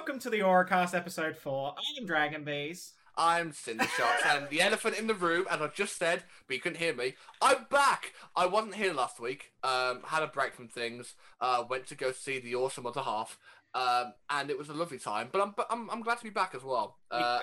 welcome to the Auracast episode 4. I'm Dragon Bees. I'm Cindershots, and the elephant in the room, as I just said, but you couldn't hear me, I'm back! I wasn't here last week, had a break from things, went to go see The Awesome Other Half, and it was a lovely time, but I'm glad to be back as well.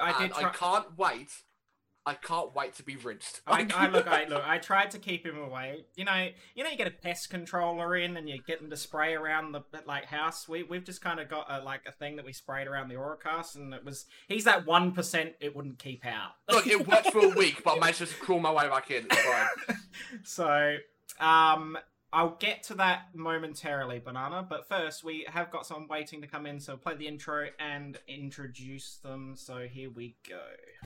I can't wait to be rinsed. I tried to keep him away. You know, you get a pest controller in and you get them to spray around the house. We've just kind of got a thing that we sprayed around the Auracast, and he's that 1% it wouldn't keep out. Look, it worked for a week, but I managed to crawl my way back in. It's fine. So, I'll get to that momentarily, Banana. But first, we have got someone waiting to come in, so play the intro and introduce them. So here we go.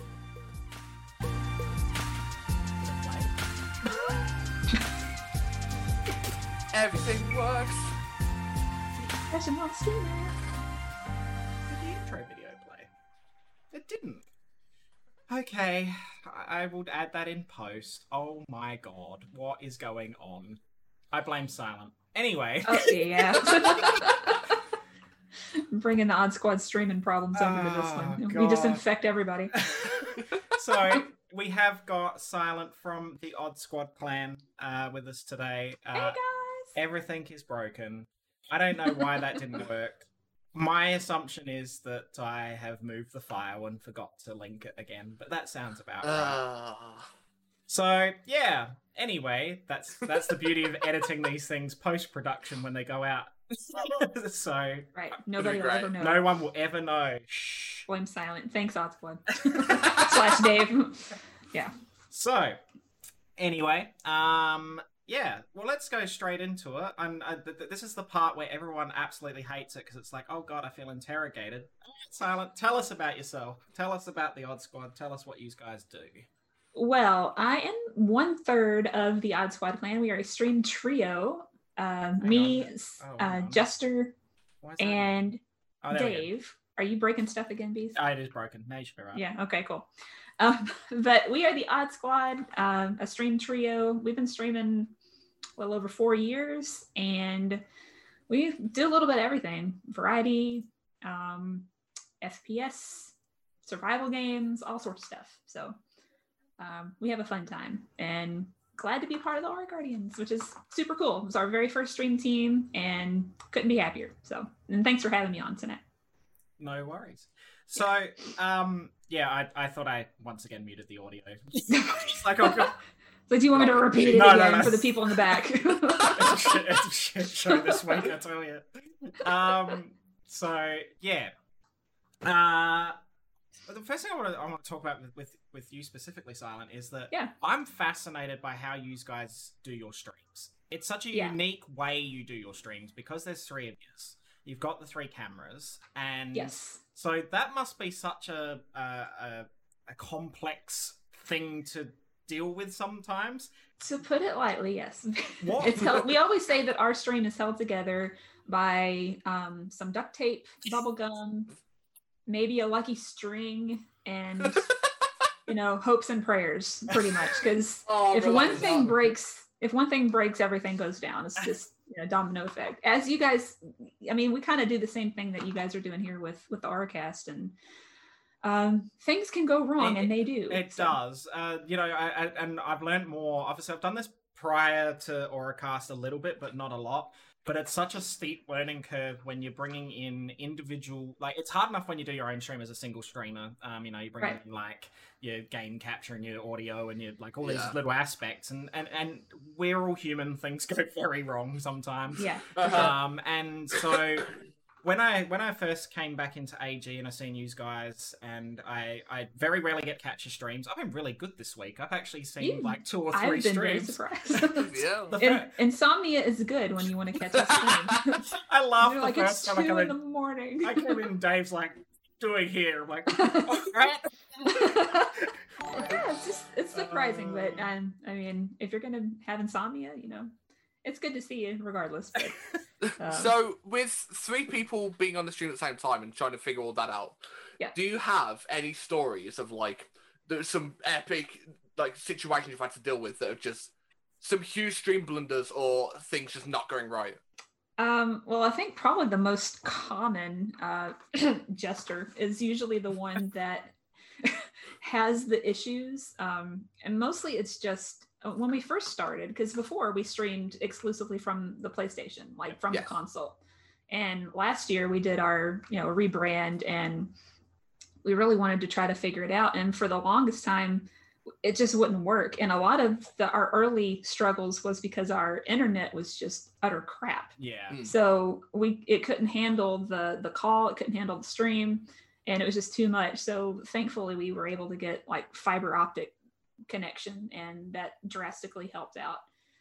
Everything works. Professional streamer. Did the intro video play? It didn't. Okay, I will add that in post. Oh my god, what is going on? I blame Silent. Anyway. Oh, yeah. Bringing the Odd Squad streaming problems over to this one. God. We just infect everybody. So, we have got Silent from the Odd Squad clan with us today. Hey, guys! Everything is broken. I don't know why that didn't work. My assumption is that I have moved the file and forgot to link it again, but that sounds about right. So, yeah. Anyway, that's the beauty of editing these things post-production when they go out. So, right, nobody will ever know. No one will ever know. Shh. Blame Silent. Thanks, Odd Squad. / Dave. Yeah. So, anyway, yeah, well, let's go straight into it. This is the part where everyone absolutely hates it because it's like, oh god, I feel interrogated. Silent, tell us about yourself. Tell us about the Odd Squad. Tell us what you guys do. Well, I am 1/3 of the Odd Squad clan. We are a stream trio. Me, Jester, and Dave. Are you breaking stuff again, Bees? It is broken. No, you should be right. Yeah, okay, cool. But we are the Odd Squad, a stream trio. We've been streaming well over 4 years, and we do a little bit of everything. Variety, FPS, survival games, all sorts of stuff. So we have a fun time, and glad to be part of the Aura Guardians, which is super cool. It was our very first stream team, and couldn't be happier. So, and thanks for having me on tonight. No worries. So, yeah, I thought I once again muted the audio. Like, oh god. So do you want me to repeat it again for the people in the back? It's a shit show this week, I tell you. So, yeah. The first thing I want to talk about with you specifically, Silent, is that I'm fascinated by how you guys do your streams. It's such a unique way you do your streams because there's 3 of you. You've got the 3 cameras, and so that must be such a complex thing to deal with sometimes. To put it lightly, yes. What? We always say that our stream is held together by some duct tape, bubble gum, maybe a lucky string, and hopes and prayers, pretty much. Because if one thing breaks, everything goes down. It's just domino effect. As you guys, I mean, we kind of do the same thing that you guys are doing here with the Auracast, and things can go wrong, and they do. It does. And I've learned more. Obviously, I've done this prior to Auracast a little bit, but not a lot. But it's such a steep learning curve when you're bringing in individual... Like, it's hard enough when you do your own stream as a single streamer. You bring in, your game capture and your audio and your, all these little aspects. And we're all human. Things go very wrong sometimes. Yeah. And so... When I first came back into AG and I seen you guys, and I very rarely get catch your streams. I've been really good this week. I've actually seen 2 or 3 I've been streams. Very surprised. Insomnia is good when you want to catch a stream. I laugh the like, first it's time 2 in the morning. I came in and Dave's like, doing here? I'm like, alright. Yeah, it's surprising, but I mean, if you're gonna have insomnia, it's good to see you regardless. But, so with 3 people being on the stream at the same time and trying to figure all that out, do you have any stories of there's some epic situations you've had to deal with that are just some huge stream blunders or things just not going right? Well, I think probably the most common jester is usually the one that has the issues. And mostly it's just when we first started, because before we streamed exclusively from the PlayStation, like from the console. And last year we did our, rebrand, and we really wanted to try to figure it out. And for the longest time, it just wouldn't work. And a lot of our early struggles was because our internet was just utter crap. Yeah. So it couldn't handle the call, it couldn't handle the stream, and it was just too much. So thankfully we were able to get like fiber optic connection, and that drastically helped out.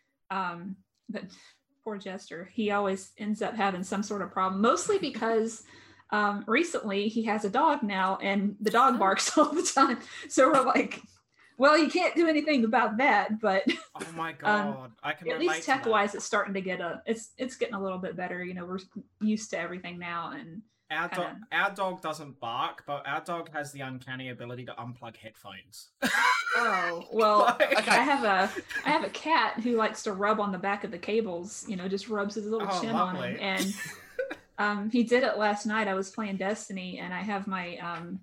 But poor Jester, he always ends up having some sort of problem, mostly because recently he has a dog now, and the dog barks all the time. So we're like, well, you can't do anything about that, but oh my god, I can at least tech-wise, it's starting to get it's getting a little bit better. We're used to everything now, and our dog doesn't bark, but our dog has the uncanny ability to unplug headphones. Oh well, I have a cat who likes to rub on the back of the cables. Just rubs his little chin lovely. on them, and he did it last night. I was playing Destiny, and I have my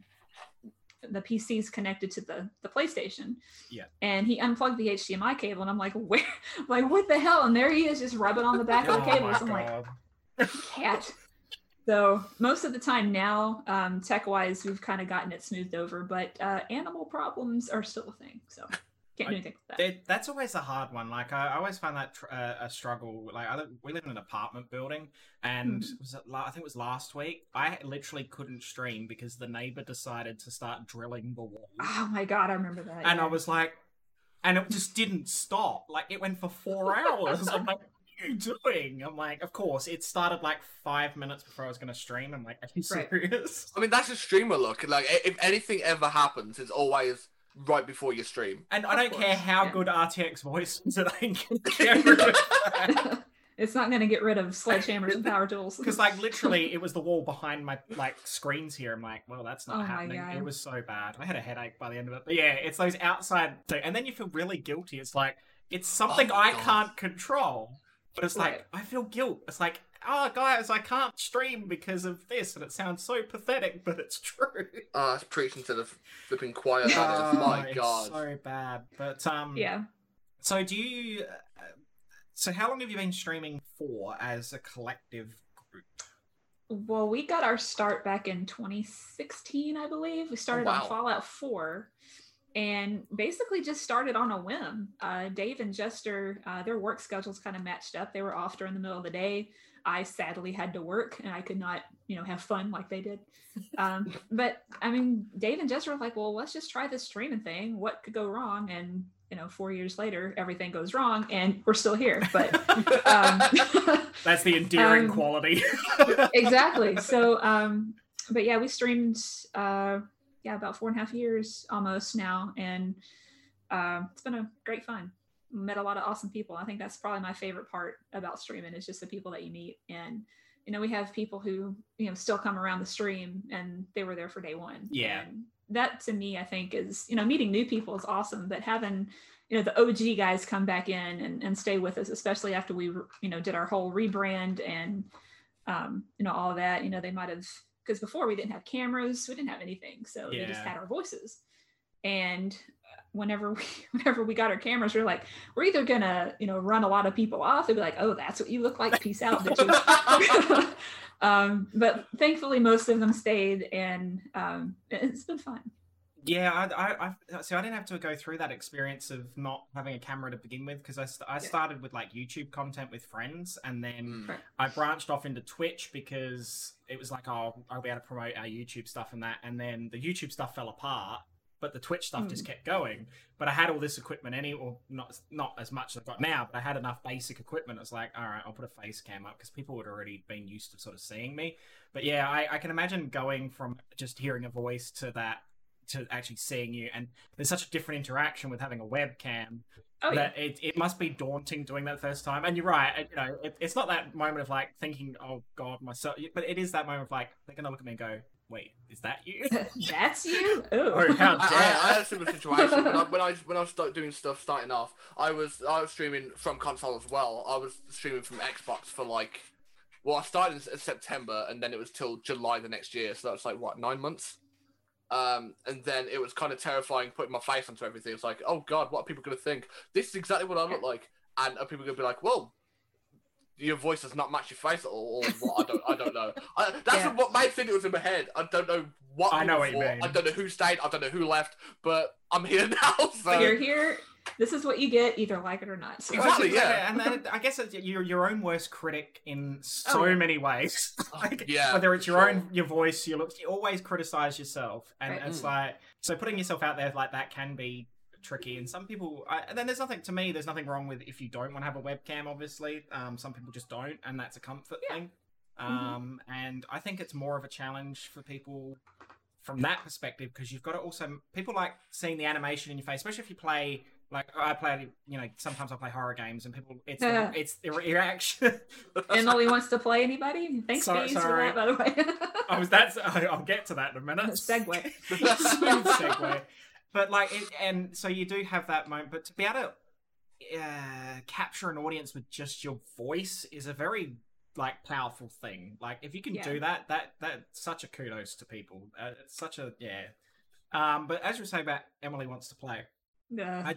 the PC's connected to the PlayStation. Yeah. And he unplugged the HDMI cable, and I'm like, where? Like, what the hell? And there he is, just rubbing on the back of the cables. I'm like, cat. So most of the time now, tech-wise, we've kind of gotten it smoothed over, but animal problems are still a thing. So can't do anything with that. That's always a hard one. Like I always find that a struggle. Like we live in an apartment building, and I think it was last week, I literally couldn't stream because the neighbor decided to start drilling the wall. Oh my god, I remember that. And I was like, and it just didn't stop. Like it went for 4 hours. I'm like, what are you doing? I'm like, of course, it started like 5 minutes before I was going to stream. I'm like, are you serious? I mean, that's a streamer look. Like, if anything ever happens, it's always right before you stream. And I don't care how good RTX voice is, it ain't going to get rid of that. It's not going to get rid of sledgehammers and power tools. Because, like, literally, it was the wall behind my, like, screens here. I'm like, well, that's not happening. It was so bad. I had a headache by the end of it. But yeah, it's those outside... And then you feel really guilty. It's like, it's something I can't control. But it's like, I feel guilt. It's like, oh, guys, I can't stream because of this. And it sounds so pathetic, but it's true. It's preaching to the flipping choir. My God. It's so bad. But, yeah. So do you... So how long have you been streaming for as a collective group? Well, we got our start back in 2016, I believe. We started on Fallout 4 and basically just started on a whim. Dave and Jester, their work schedules kind of matched up. They were off during the middle of the day. I sadly had to work and I could not, have fun like they did. But I mean, Dave and Jester were like, well, let's just try this streaming thing. What could go wrong? And 4 years later, everything goes wrong, and we're still here. But that's the endearing quality. Exactly. So, but yeah, we streamed, about 4.5 years almost now, and it's been a great fun. Met a lot of awesome people. I think that's probably my favorite part about streaming is just the people that you meet. And we have people who still come around the stream, and they were there for day one. Yeah. And that to me, I think is, meeting new people is awesome, but having, the OG guys come back in and stay with us, especially after we, did our whole rebrand and, all of that, they might've, because before we didn't have cameras, we didn't have anything. So they just had our voices. And whenever we got our cameras, we were like, we're either gonna, run a lot of people off. They'd be like, oh, that's what you look like. Peace out, bitches. But thankfully most of them stayed, and it's been fun. Yeah, I didn't have to go through that experience of not having a camera to begin with, because I started with like YouTube content with friends, and then I branched off into Twitch because it was like, oh, I'll be able to promote our YouTube stuff and that, and then the YouTube stuff fell apart, but the Twitch stuff just kept going. But I had all this equipment not as much as I've got now, but I had enough basic equipment. It's like, all right, I'll put a face cam up because people had already been used to sort of seeing me. But yeah, I can imagine going from just hearing a voice to actually seeing you, and there's such a different interaction with having a webcam that it must be daunting doing that first time. And you're right, it's not that moment of like thinking, oh god, myself, but it is that moment of like, they're gonna look at me and go, wait, is that you? That's you? Ooh. Oh, how dare! I had a similar situation when I was doing stuff starting off. I was streaming from console as well. I was streaming from Xbox for like Well, I started in September, and then it was till July the next year. So that's like what, 9 months. And then it was kind of terrifying putting my face onto everything. It's like, oh god, what are people going to think? This is exactly what I look like, and are people going to be like, well, your voice does not match your face at all, or what? I don't know. That's what my thing was in my head. I don't know what. I know what you mean. I don't know who stayed. I don't know who left. But I'm here now. So But you're here. This is what you get, either like it or not. So. Exactly, yeah. And then I guess you're your own worst critic in so many ways. Yeah, whether it's your voice, your looks, you always criticize yourself, and it's like, so putting yourself out there like that can be tricky. And some people, and then there's nothing wrong with if you don't want to have a webcam. Obviously, some people just don't, and that's a comfort thing. And I think it's more of a challenge for people from that perspective, because you've got to also, people like seeing the animation in your face, especially if you play. Like I play, sometimes I play horror games, and people, it's the reaction. Emily wants to play anybody? Thanks, Sorry. for that, by the way. I'll get to that in a minute. Segue. Smooth segue. But and so you do have that moment, but to be able to capture an audience with just your voice is a very powerful thing. Like if you can do that's such a kudos to people. It's such a But as you say about Emily Wants to Play. I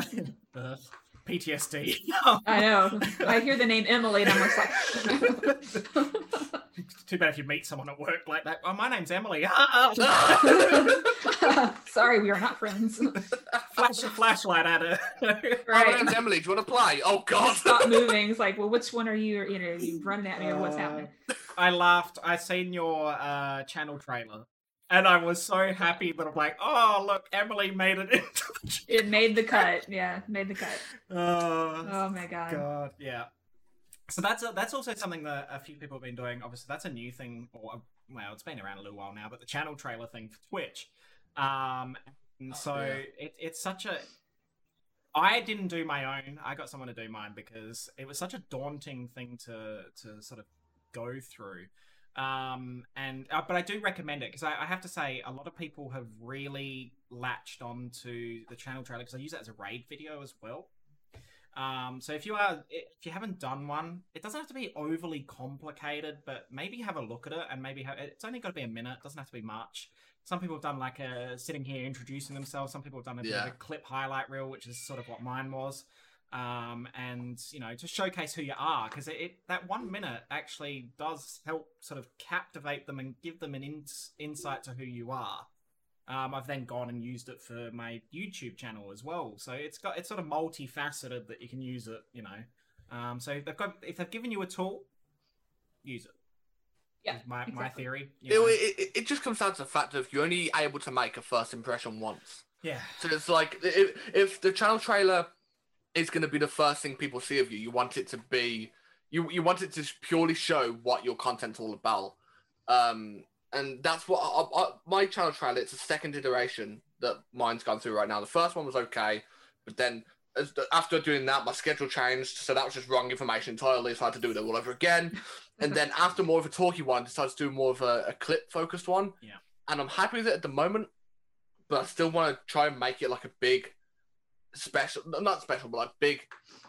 PTSD. I know. I hear the name Emily and I'm just like... Too bad if you meet someone at work like that. Oh, my name's Emily. Sorry, we are not friends. Flash a flashlight at her. Right. My name's Emily. Do you want to play? Oh, God. Stop moving. It's like, well, which one are you? Are you running at me or what's happening? I laughed. I seen your channel trailer. And I was so happy that I'm like, oh, look, Emily made it into the channel. It made the cut. Yeah, made the cut. Oh my God. Yeah. So that's also something that a few people have been doing. Obviously, that's a new thing, it's been around a little while now, but the channel trailer thing for Twitch. It's such a... I didn't do my own. I got someone to do mine because it was such a daunting thing to sort of go through. But I do recommend it because I have to say a lot of people have really latched onto the channel trailer because I use it as a raid video as well. So if you haven't done one, it doesn't have to be overly complicated, but maybe have a look at it and it's only got to be a minute. It doesn't have to be much. Some people have done like a sitting here introducing themselves. Some people have done a bit of a clip highlight reel, which is sort of what mine was. And to showcase who you are, because that 1 minute actually does help sort of captivate them and give them an insight to who you are. I've then gone and used it for my YouTube channel as well, so it's sort of multifaceted that you can use it. So if they've given you a tool, use it. Yeah, my theory. It just comes down to the fact that you're only able to make a first impression once. Yeah. So it's like if the channel trailer is going to be the first thing people see of you. You want it to be, you want it to purely show what your content's all about. And that's what my channel trailer, it's a second iteration that mine's gone through right now. The first one was okay, but then after doing that, my schedule changed. So that was just wrong information entirely. So I had to do it all over again. And then after more of a talky one, I decided to do more of a clip focused one. Yeah. And I'm happy with it at the moment, but I still want to try and make it like a big, not special, but like big,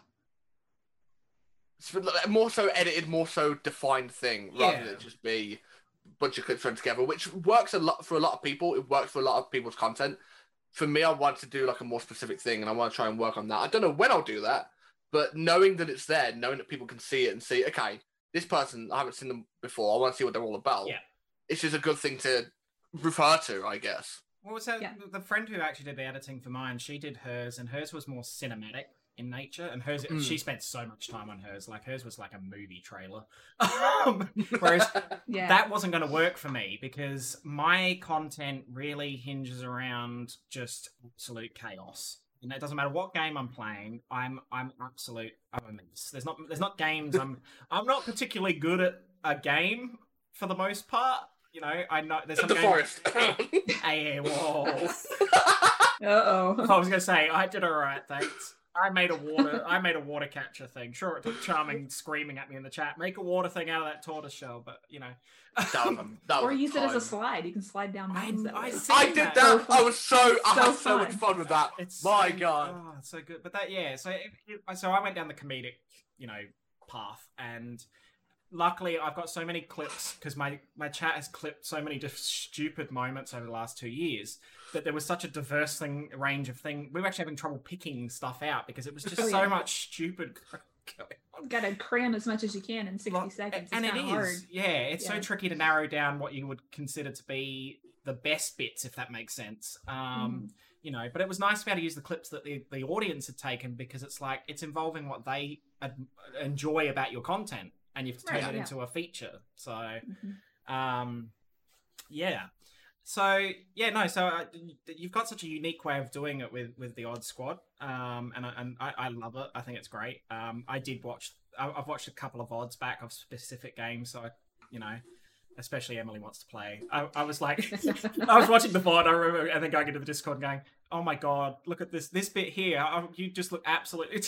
more so edited, more so defined thing, rather than just be a bunch of clips thrown together, which works a lot for a lot of people. It works for a lot of people's content. For me, I want to do like a more specific thing, and I want to try and work on that. I don't know when I'll do that, but knowing that it's there, knowing that people can see it and see, okay, this person, I haven't seen them before, I want to see what they're all about. Yeah. It's just a good thing to refer to, I guess. Well, so the friend who actually did the editing for mine, she did hers, and hers was more cinematic in nature, and hers, she spent so much time on hers. Like, hers was like a movie trailer. Whereas that wasn't going to work for me, because my content really hinges around just absolute chaos. And it doesn't matter what game I'm playing, I'm a mess. There's not games I'm not particularly good at a game for the most part. I know there's some the forest. Hey, whoa. Uh-oh. I was gonna say I did all right, thanks. I made a water catcher thing. Sure, it took Charming screaming at me in the chat. Make a water thing out of that tortoise shell, but or use it as a slide. You can slide down mountains. I did that. I had so much fun with that. My God. Oh, it's so good. But so I went down the comedic, path, and luckily I've got so many clips because my chat has clipped so many just stupid moments over the last 2 years that there was such a diverse range of things. We were actually having trouble picking stuff out because it was just so much stupid going on. Gotta cram as much as you can in 60 seconds. It's and it is hard. it's so tricky to narrow down what you would consider to be the best bits, if that makes sense. You know, but it was nice to be able to use the clips that the audience had taken, because it's like it's involving what they enjoy about your content, and you've turned it into a feature. So so you've got such a unique way of doing it with the Odd Squad, and I love it. I think it's great. I've watched a couple of odds back of specific games, so especially Emily wants to play. I was like, I was watching the VOD, I remember, and then going into the Discord and going, oh my god, look at this bit here. You just look absolutely...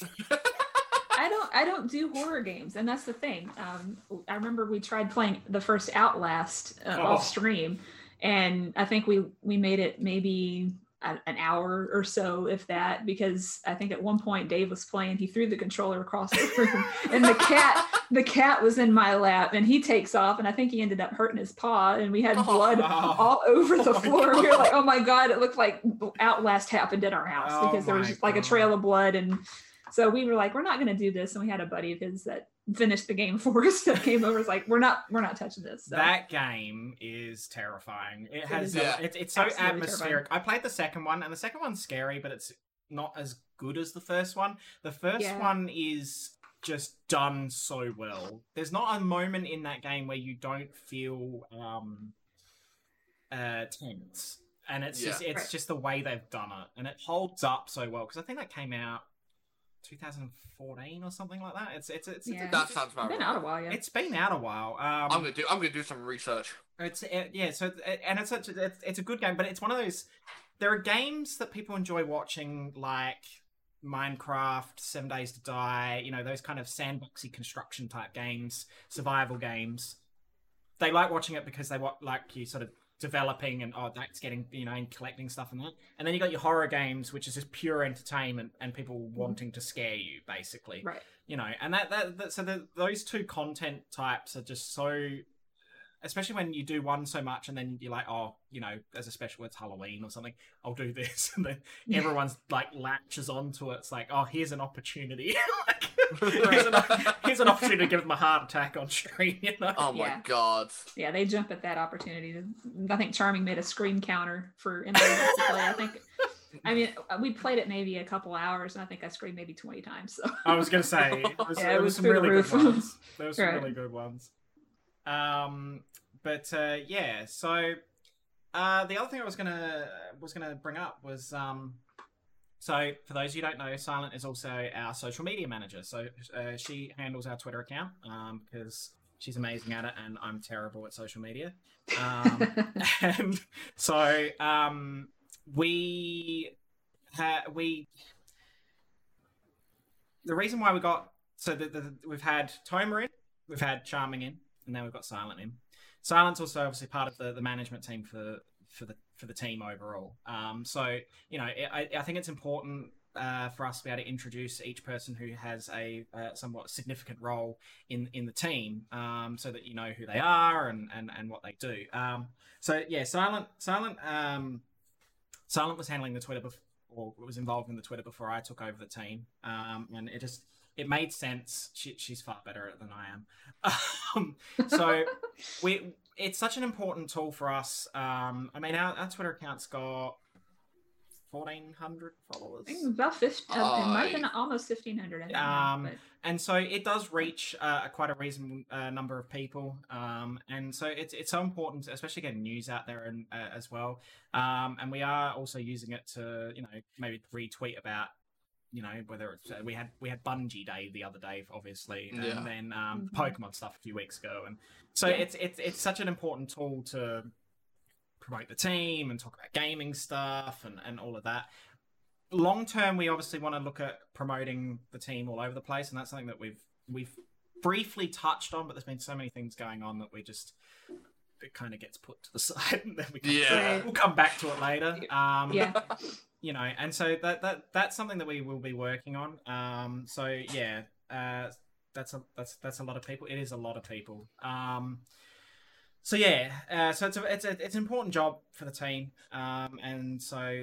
I don't do horror games, and that's the thing. I remember we tried playing the first Outlast off stream, and I think we made it maybe an hour or so, if that, because I think at one point Dave was playing, he threw the controller across the room, and the cat was in my lap, and he takes off, and I think he ended up hurting his paw, and we had blood all over the floor. We were like, oh my god, it looked like Outlast happened in our house, because there was just like a trail of blood. And so we were like, we're not going to do this. And we had a buddy of his that finished the game for us that came over. Was like, we're not touching this. So. That game is terrifying. It's so atmospheric. Terrifying. I played the second one, and the second one's scary, but it's not as good as the first one. The first one is just done so well. There's not a moment in that game where you don't feel tense, and it's just the way they've done it, and it holds up so well, because I think that came out 2014 or something like that. It's that sounds about right. Been out a while, yeah. It's been out a while. I'm gonna do some research. It's a good game, but it's one of those. There are games that people enjoy watching, like Minecraft, 7 Days to Die. Those kind of sandboxy construction type games, survival games. They like watching it because they like you sort of developing and that's getting and collecting stuff and that. And then you got your horror games, which is just pure entertainment and people wanting to scare you, basically. Right. And those two content types are just so, especially when you do one so much and then you're like, as a special, it's Halloween or something, I'll do this, and then everyone's like latches onto it. It's like, here's an opportunity. Here's an opportunity to give them a heart attack on stream. Oh my god. Yeah, they jump at that opportunity. I think Charming made a screen counter for in to play. We played it maybe a couple hours, and I think I screamed maybe 20 times. So I was gonna say it was some really good ones. There were some really good ones. So the other thing I was gonna bring up was so for those who don't know, Silent is also our social media manager. So she handles our Twitter account because she's amazing at it, and I'm terrible at social media. And so the reason why we got we've had Toma in, we've had Charming in, and now we've got Silent in. Silent's also obviously part of the management team for the team overall. I think it's important for us to be able to introduce each person who has a somewhat significant role in the team, so that you know who they are and what they do. Silent was handling the Twitter or was involved in the Twitter before I took over the team, and it made sense. She's far better at it than I am. So it's such an important tool for us. Our Twitter account's got 1,400 followers. I think about 15, it might have been almost 1,500. And so it does reach quite a reasonable number of people. And so it's so important, especially getting news out there and as well. And we are also using it to maybe retweet about. Whether it's we had Bungie Day the other day, obviously, and then Pokemon stuff a few weeks ago, and so it's such an important tool to promote the team and talk about gaming stuff and all of that. Long term, we obviously want to look at promoting the team all over the place, and that's something that we've briefly touched on, but there's been so many things going on that it kind of gets put to the side, and then we'll come back to it later. And so that's something that we will be working on. that's a lot of people. It is a lot of people. So yeah, so it's an important job for the team, and so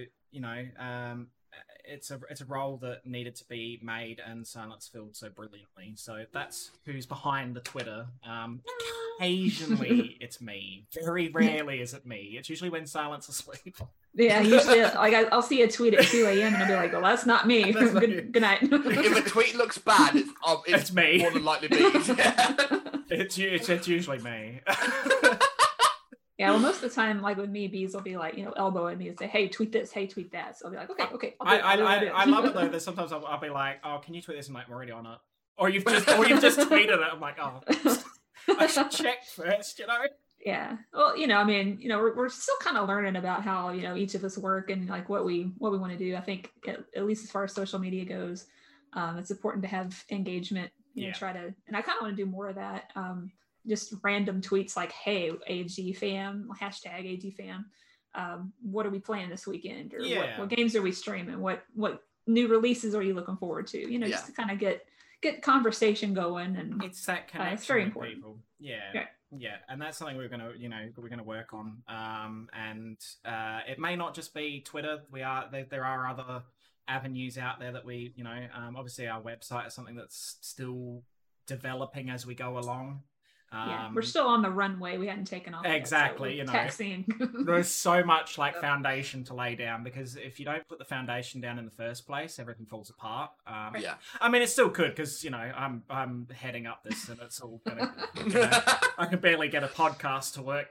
it's a role that needed to be made, and Silence filled so brilliantly. So that's who's behind the Twitter. Occasionally it's me. Very rarely is it me. It's usually when Silence is asleep. Yeah, usually like I'll see a tweet at 2 a.m. and I'll be like, well, that's not me. Good night. If a tweet looks bad, it's me. More than likely me. It's usually me. Yeah, well, most of the time, like with me, bees will be like, elbowing me and say, "Hey, tweet this. Hey, tweet that." So I'll be like, "Okay." I love it though. That sometimes I'll be like, "Oh, can you tweet this?" I'm like, "I'm already on it." Or you've just tweeted it. I'm like, "Oh, I should check first," Yeah. Well, we're still kind of learning about how each of us work and like what we want to do. I think at least as far as social media goes, it's important to have engagement. Try to, and I kind of want to do more of that. Just random tweets like, "Hey, AG fam, hashtag AG fam, what are we playing this weekend? Or what games are we streaming? What new releases are you looking forward to?" Just to kind of get conversation going, and it's that connection it's very with important. people. Yeah, and that's something we're gonna work on. And it may not just be Twitter. There are other avenues out there that we obviously our website is something that's still developing as we go along. We're still on the runway. We hadn't taken off. Exactly. Yet, so taxiing. There's so much like foundation to lay down, because if you don't put the foundation down in the first place, everything falls apart. I mean, it still could, because I'm heading up this, and it's all gonna. I can barely get a podcast to work.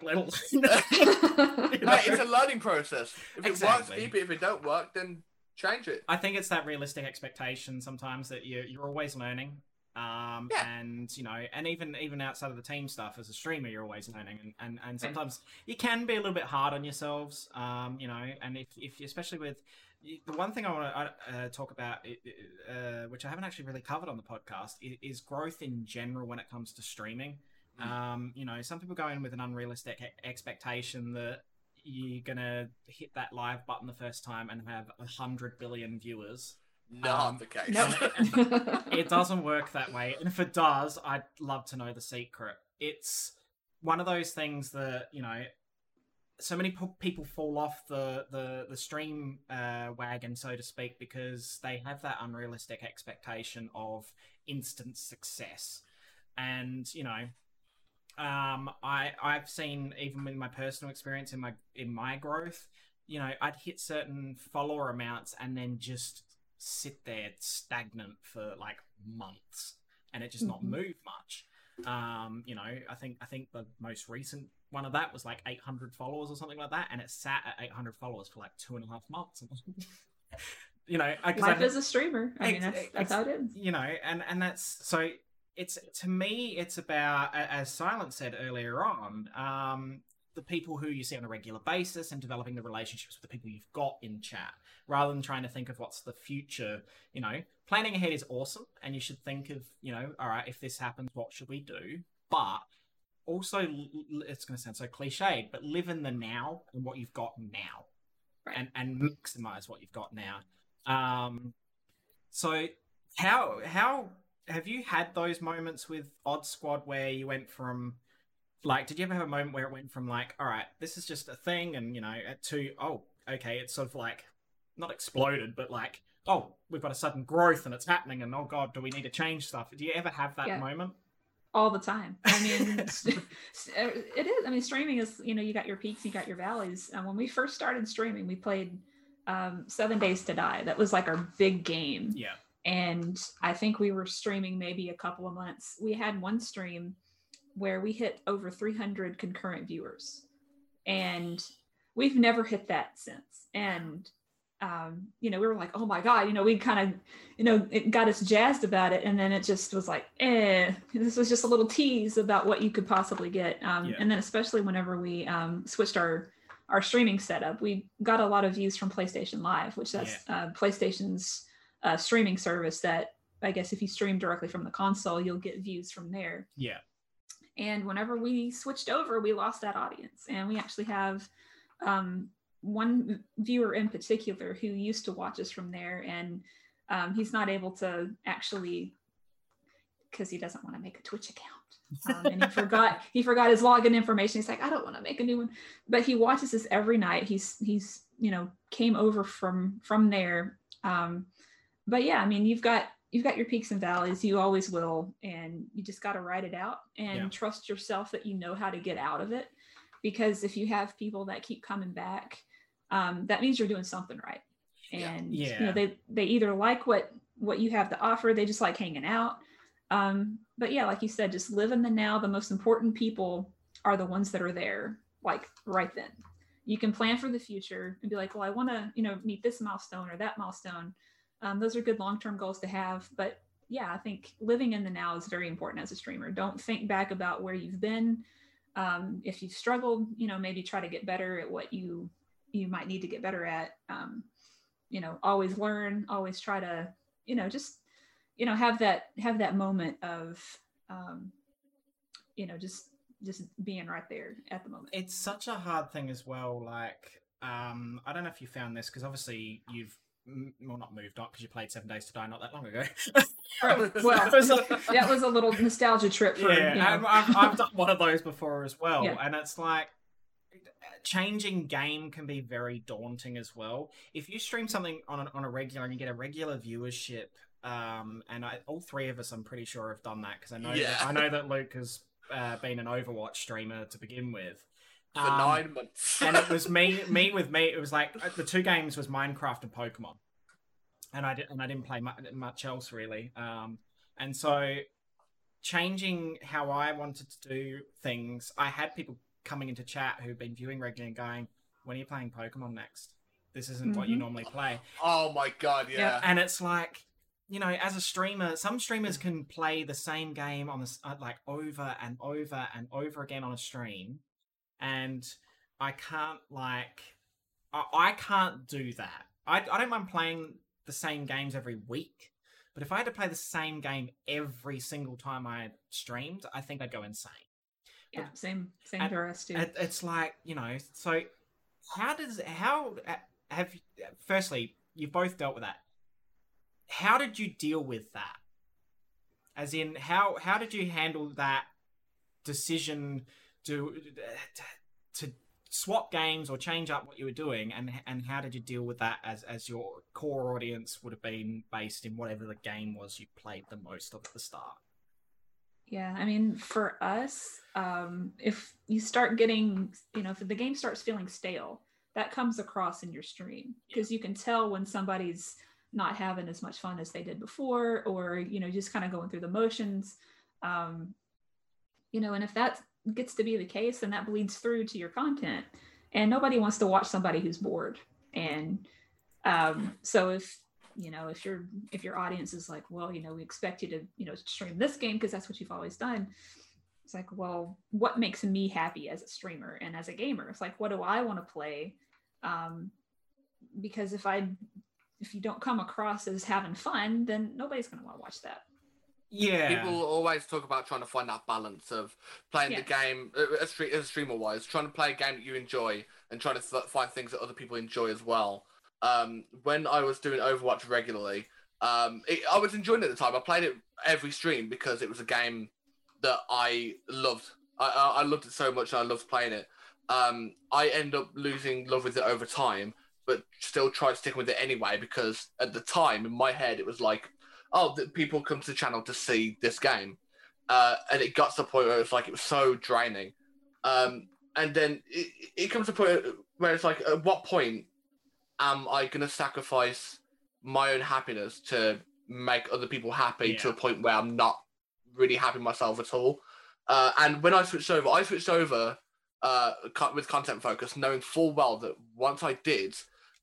It's a learning process. If it works, keep it. If it don't work, then change it. I think it's that realistic expectation sometimes that you're always learning. And and even outside of the team stuff, as a streamer, you're always learning, and sometimes you can be a little bit hard on yourselves, and if especially with the one thing I want to talk about, which I haven't actually really covered on the podcast, is growth in general when it comes to streaming. Some people go in with an unrealistic expectation that you're gonna hit that live button the first time and have 100 billion viewers. Not the case. It doesn't work that way, and if it does, I'd love to know the secret. It's one of those things that so many people fall off the stream wagon, so to speak, because they have that unrealistic expectation of instant success. And I've seen, even in my personal experience, in my growth, I'd hit certain follower amounts and then just sit there stagnant for like months, and it just not move much. I think the most recent one of that was like 800 followers or something like that, and it sat at 800 followers for like 2.5 months. Life as a streamer. I mean, that's how it is. And that's so. It's, to me, it's about, as Silence said earlier on, the people who you see on a regular basis and developing the relationships with the people you've got in chat, rather than trying to think of what's the future. Planning ahead is awesome, and you should think of, all right, if this happens, what should we do? But also, it's going to sound so cliched, but live in the now and what you've got now, right, and maximize what you've got now. So how have you had those moments with Odd Squad where you went from, like, did you ever have a moment where it went from like, all right, this is just a thing, and to, oh, okay, it's sort of like not exploded, but like, oh, we've got a sudden growth and it's happening, and oh god, do we need to change stuff? Do you ever have that moment? All the time. I mean, it is. I mean, streaming is, you got your peaks, you got your valleys. When we first started streaming, we played 7 Days to Die. That was like our big game. Yeah. And I think we were streaming maybe a couple of months. We had one stream where we hit over 300 concurrent viewers, and we've never hit that since. And we were like, oh my god, we kind of, it got us jazzed about it, and then it just was like, this was just a little tease about what you could possibly get. And then especially whenever we switched our streaming setup, we got a lot of views from PlayStation Live, which that's PlayStation's streaming service that, I guess, if you stream directly from the console, you'll get views from there. Yeah. And whenever we switched over, we lost that audience. And we actually have one viewer in particular who used to watch us from there, and he's not able to actually because he doesn't want to make a Twitch account. And he forgot his login information. He's like, I don't want to make a new one. But he watches this every night. He's came over from there. But yeah, I mean, you've got your peaks and valleys. You always will, and you just got to ride it out and trust yourself that you know how to get out of it. Because if you have people that keep coming back, that means you're doing something right. And they either like what you have to offer, they just like hanging out. But yeah, like you said, just live in the now. The most important people are the ones that are there, like right then. You can plan for the future and be like, well, I want to, meet this milestone or that milestone. Those are good long-term goals to have. But yeah, I think living in the now is very important as a streamer. Don't think back about where you've been. If you've struggled, maybe try to get better at what you might need to get better at. Always learn, always try to, just, have that moment of, just being right there at the moment. It's such a hard thing as well. Like, I don't know if you found this, because obviously you've not moved on because you played 7 Days to Die not that long ago. Well, that was a little nostalgia trip for I've done one of those before as well. And it's like, changing game can be very daunting as well. If you stream something on a regular and you get a regular viewership, and all three of us, I'm pretty sure, have done that, because I know that Luke has been an Overwatch streamer to begin with for 9 months, and it was me. It was like the two games was Minecraft and Pokemon, and I didn't play much else really. And so changing how I wanted to do things, I had people coming into chat who've been viewing regularly and going, when are you playing Pokemon next? This isn't what you normally play. Oh my god, yeah. And it's like, as a streamer, some streamers can play the same game on this like over and over and over again on a stream, and I can't I can't do that. I don't mind playing the same games every week, but if I had to play the same game every single time I streamed, I think I'd go insane. Yeah, same for us too. It's like, so firstly, you've both dealt with that. How did you deal with that? As in, how did you handle that decision to swap games or change up what you were doing, and how did you deal with that as your core audience would have been based in whatever the game was you played the most of at the start? Yeah, I mean, for us, if you start getting, if the game starts feeling stale, that comes across in your stream, because you can tell when somebody's not having as much fun as they did before, or, just kind of going through the motions. And if that gets to be the case, then that bleeds through to your content, and nobody wants to watch somebody who's bored. And so if your audience is like, well, we expect you to, stream this game because that's what you've always done. It's like, well, what makes me happy as a streamer and as a gamer? It's like, what do I want to play? Because if you don't come across as having fun, then nobody's going to want to watch that. Yeah. People always talk about trying to find that balance of playing the game, as a streamer-wise, trying to play a game that you enjoy and trying to find things that other people enjoy as well. When I was doing Overwatch regularly, I was enjoying it at the time. I played it every stream because it was a game that I loved. I loved it so much, and I loved playing it. I end up losing love with it over time, but still tried sticking with it anyway, because at the time, in my head, it was like, oh, people come to the channel to see this game. And it got to the point where it was so draining. And then it comes to a point where it's like, at what point am I going to sacrifice my own happiness to make other people happy to a point where I'm not really happy myself at all? And when I switched over with Content Focus, knowing full well that once I did,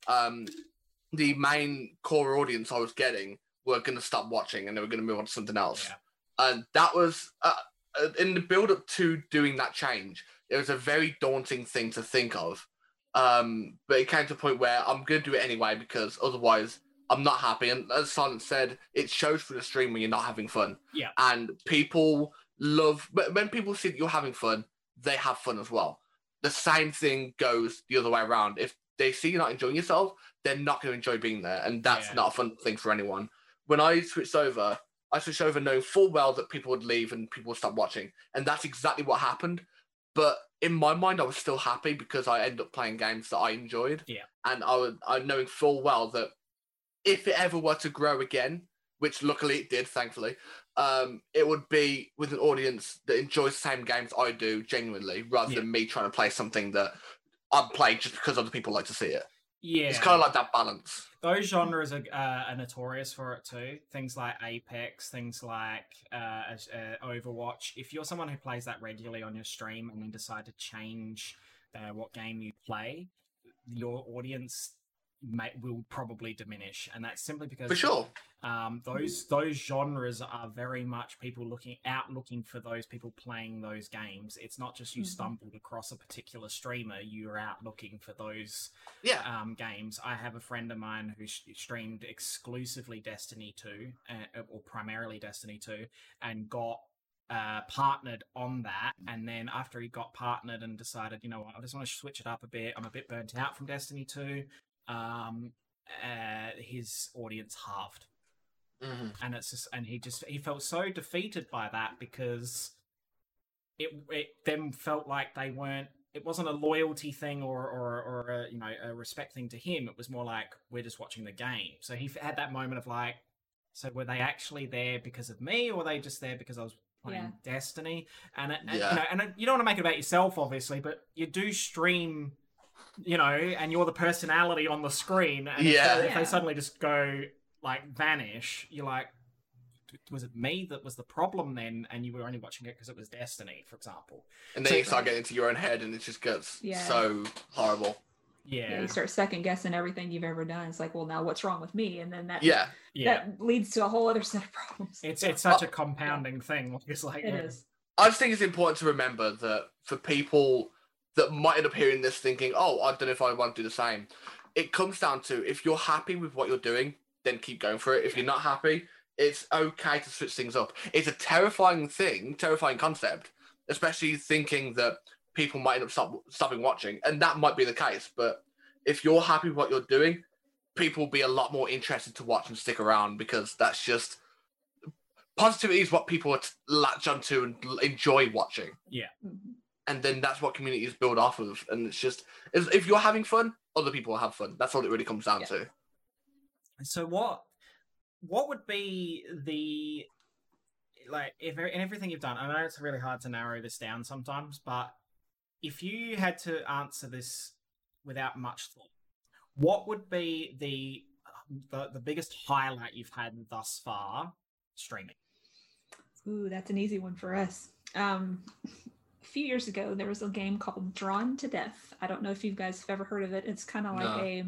the main core audience I was getting were going to stop watching and they were going to move on to something else. Yeah. And that was, in the build-up to doing that change, it was a very daunting thing to think of. But it came to a point where I'm going to do it anyway, because otherwise I'm not happy. And as Silent said, it shows through the stream when you're not having fun. Yeah. And people love, but when people see that you're having fun, they have fun as well. The same thing goes the other way around. If they see you're not enjoying yourself, they're not going to enjoy being there. And that's not a fun thing for anyone. When I switched over, I switched over knowing full well that people would leave and people would stop watching. And that's exactly what happened. But in my mind, I was still happy because I ended up playing games that I enjoyed. Yeah. And I'm knowing full well that if it ever were to grow again, which luckily it did, thankfully, it would be with an audience that enjoys the same games I do genuinely, rather than me trying to play something that I'm playing just because other people like to see it. Yeah. It's kind of like that balance. Those genres are notorious for it too. Things like Apex, things like Overwatch. If you're someone who plays that regularly on your stream and then decide to change what game you play, your audience will probably diminish, and that's simply because for sure those genres are very much people looking for those people playing those games. It's not just you stumbled across a particular streamer, you're out looking for those games. I have a friend of mine who streamed exclusively Destiny 2 or primarily Destiny 2 and got partnered on that, and then after he got partnered and decided, you know what, I just want to switch it up a bit, I'm a bit burnt out from Destiny 2, his audience halved. And it's just, and he felt so defeated by that because it then felt like they weren't, it wasn't a loyalty thing or a, a respect thing to him. It was more like, we're just watching the game. So he had that moment of like, so were they actually there because of me, or were they just there because I was playing Destiny? And you don't want to make it about yourself, obviously, but you do stream, and you're the personality on the screen. And if they suddenly just go like vanish, you're like, was it me that was the problem then? And you were only watching it because it was Destiny, for example. And then you start getting into your own head, and it just gets so horrible. Yeah, you start second guessing everything you've ever done. It's like, well, now what's wrong with me? And then that that leads to a whole other set of problems. It's such a compounding thing. It's like it is. I just think it's important to remember that for people that might end up hearing this thinking, oh, I don't know if I want to do the same. It comes down to, if you're happy with what you're doing, then keep going for it. If you're not happy, it's okay to switch things up. It's a terrifying concept, especially thinking that people might end up stopping watching, and that might be the case. But if you're happy with what you're doing, people will be a lot more interested to watch and stick around, because that's just, positivity is what people latch onto and enjoy watching. Yeah. And then that's what communities build off of. And it's just, if you're having fun, other people will have fun. That's all it really comes down to. So what would be the, like, in everything you've done, I know it's really hard to narrow this down sometimes, but if you had to answer this without much thought, what would be the biggest highlight you've had thus far streaming? Ooh, that's an easy one for us. A few years ago, there was a game called Drawn to Death. I don't know if you guys have ever heard of it. It's kind of like a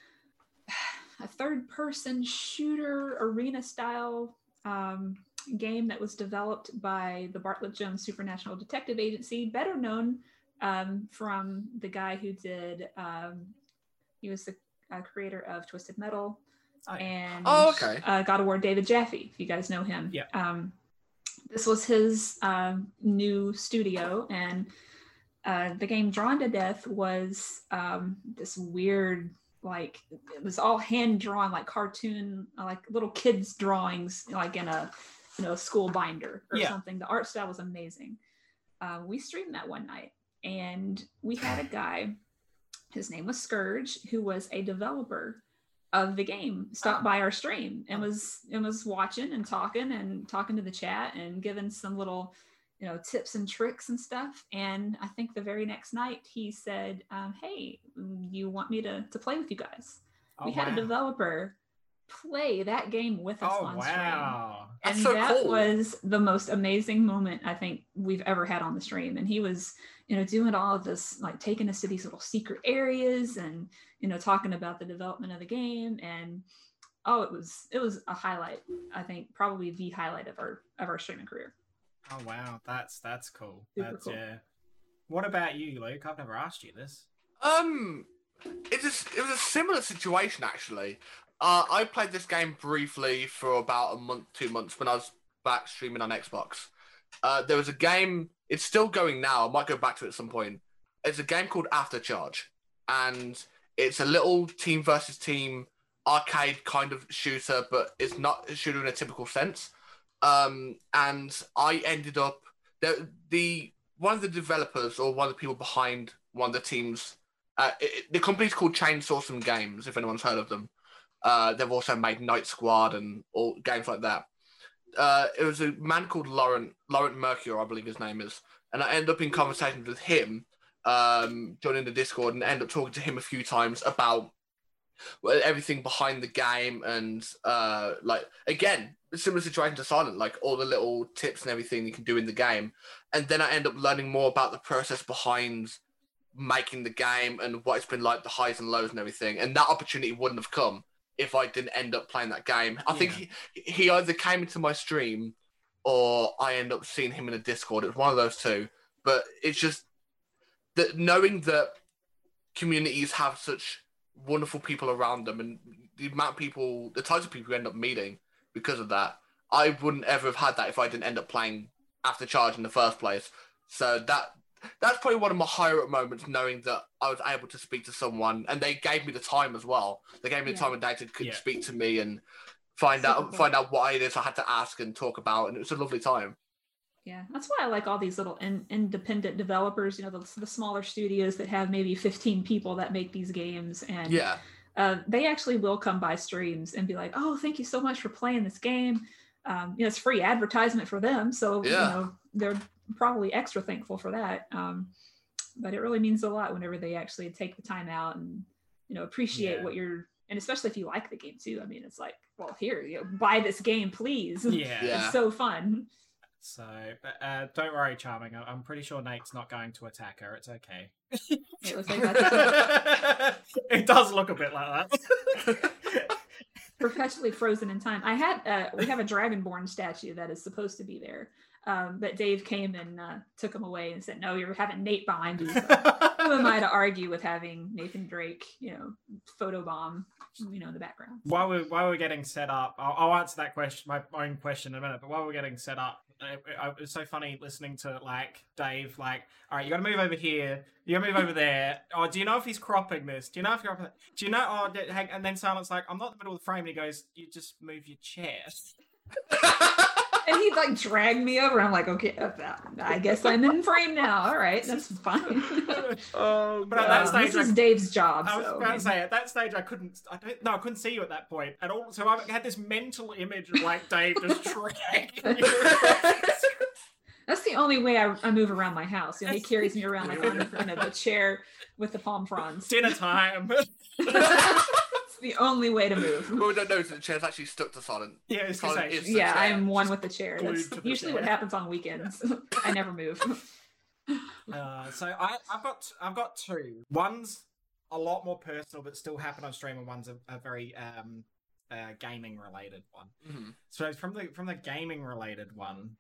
third-person shooter arena-style game that was developed by the Bartlett Jones Supernatural Detective Agency, better known from the guy who did, he was the creator of Twisted Metal and God of War, David Jaffe, if you guys know him. Yeah. This was his new studio, and the game Drawn to Death was this weird, like, it was all hand drawn, like cartoon, like little kids drawings, like in a school binder or something. The art style was amazing. We streamed that one night, and we had a guy, his name was Scourge, who was a developer of the game, stopped by our stream and was watching and talking to the chat and giving some little tips and tricks and stuff. And I think the very next night he said, hey, you want me to play with you guys? We had a developer play that game with us on stream. And that's so that cool. was the most amazing moment I think we've ever had on the stream. And he was doing all of this, like taking us to these little secret areas and talking about the development of the game. And it was a highlight. I think probably the highlight of our streaming career. Oh wow, that's cool. Super cool. Yeah. What about you, Luke? I've never asked you this. It was a similar situation actually. I played this game briefly for about a month, 2 months when I was back streaming on Xbox. There was a game, it's still going now, I might go back to it at some point. It's a game called Aftercharge, and it's a little team versus team arcade kind of shooter, but it's not a shooter in a typical sense. and I ended up the one of the developers or one of the people behind one of the teams. The company's called Chainsaw Some Games, if anyone's heard of them. They've also made Night Squad and all games like that. It was a man called Laurent Mercure, I believe his name is, and I ended up in conversations with him, joining the Discord, and ended up talking to him a few times about everything behind the game, and like, again, a similar situation to Silent, like all the little tips and everything you can do in the game. And then I end up learning more about the process behind making the game and what it's been like, the highs and lows and everything. And that opportunity wouldn't have come if I didn't end up playing that game. I think he either came into my stream or I end up seeing him in a Discord. It was one of those two. But it's just that knowing that communities have such wonderful people around them, and the amount of people, the types of people you end up meeting because of that, I wouldn't ever have had that if I didn't end up playing After Charge in the first place. So that's probably one of my higher up moments, knowing that I was able to speak to someone, and they gave me the time as well. They gave me the time of day to speak to me and find out what it is I had to ask and talk about, and it was a lovely time. Yeah, that's why I like all these little independent developers, the smaller studios that have maybe 15 people that make these games. And they actually will come by streams and be like, oh, thank you so much for playing this game. It's free advertisement for them. So, they're probably extra thankful for that. But it really means a lot whenever they actually take the time out and, appreciate what you're, and especially if you like the game too. I mean, it's like, well, here, buy this game, please. Yeah. It's so fun. So, don't worry, Charming. I'm pretty sure Nate's not going to attack her. It's okay. It looks like that's it does look a bit like that. Perpetually frozen in time. We have a Dragonborn statue that is supposed to be there, but Dave came and took him away and said, "No, you're having Nate behind you." So who am I to argue with having Nathan Drake, photobomb, in the background? While we're getting set up, I'll answer that question, my own question in a minute. But while we're getting set up, it was so funny listening to Dave, all right, you got to move over here, you got to move over there. Oh, do you know if he's cropping this? Do you know if you're? Do you know? Oh, and then Silent's like, I'm not in the middle of the frame. And he goes, you just move your chair. And he dragged me over. I'm like, okay, I guess I'm in frame now. All right, that's fine. But at that stage, this is Dave's job. I was about to say, at that stage, I couldn't see you at that point at all. So I had this mental image of Dave just dragging you. That's the only way I move around my house. He carries me around like I'm in front of a chair with the palm fronds. Dinner time. It's the only way to move. Well, we don't know, so the chair's actually stuck to Silent. Yeah, Silent is the yeah, chair. I'm one with the chair. That's usually what happens on weekends. I never move. So I've got two. One's a lot more personal, but still happen on stream, and one's a very gaming related one. Mm-hmm. So from the gaming related one,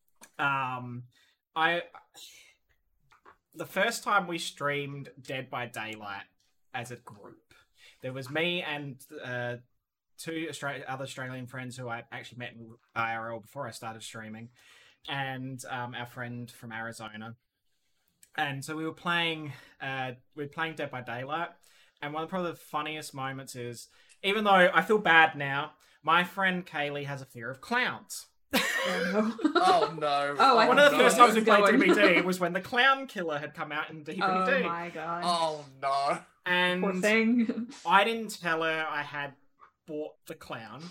the first time we streamed Dead by Daylight as a group, there was me and two other Australian friends who I actually met in IRL before I started streaming, and our friend from Arizona. And so we were playing Dead by Daylight, and one of probably the funniest moments is, even though I feel bad now, my friend Kaylee has a fear of clowns. Oh no! One of the first times we played DBD was when the Clown Killer had come out in DBD. Oh my god! Oh no! And poor thing. I didn't tell her I had bought the clown,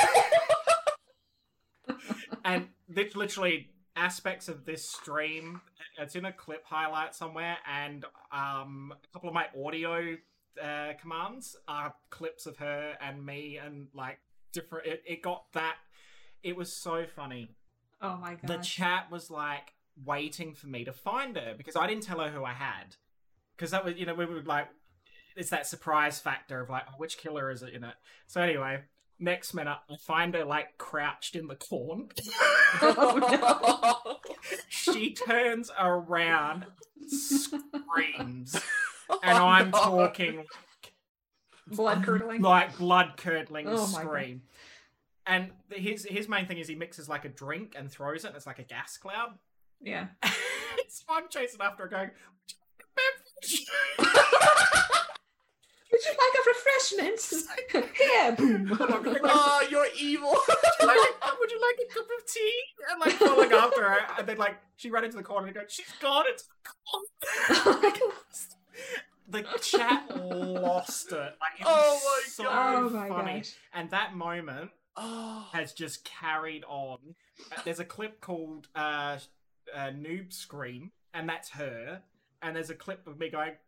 and literally aspects of this stream, it's in a clip highlight somewhere, and a couple of my audio commands are clips of her and me, and different. It got that. It was so funny. Oh my god! The chat was waiting for me to find her because I didn't tell her who I had, because that was we were it's that surprise factor of which killer is it in it. So anyway, next minute I find her crouched in the corn. Oh, no. She turns around, screams, and I'm talking blood curdling, blood curdling God. scream. And his main thing is he mixes a drink and throws it, and it's like a gas cloud. Yeah. So I'm chasing after her going, would you like a refreshments. Yeah, boom. Oh, you're evil. Would you like a cup of tea? And like following after her, and then like she ran into the corner and goes, "She's gone. It's gone." The chat lost it. Like, it was Oh my so God. Oh my funny. gosh. And that moment Oh. has just carried on. There's a clip called Noob Scream, and that's her. And there's a clip of me going,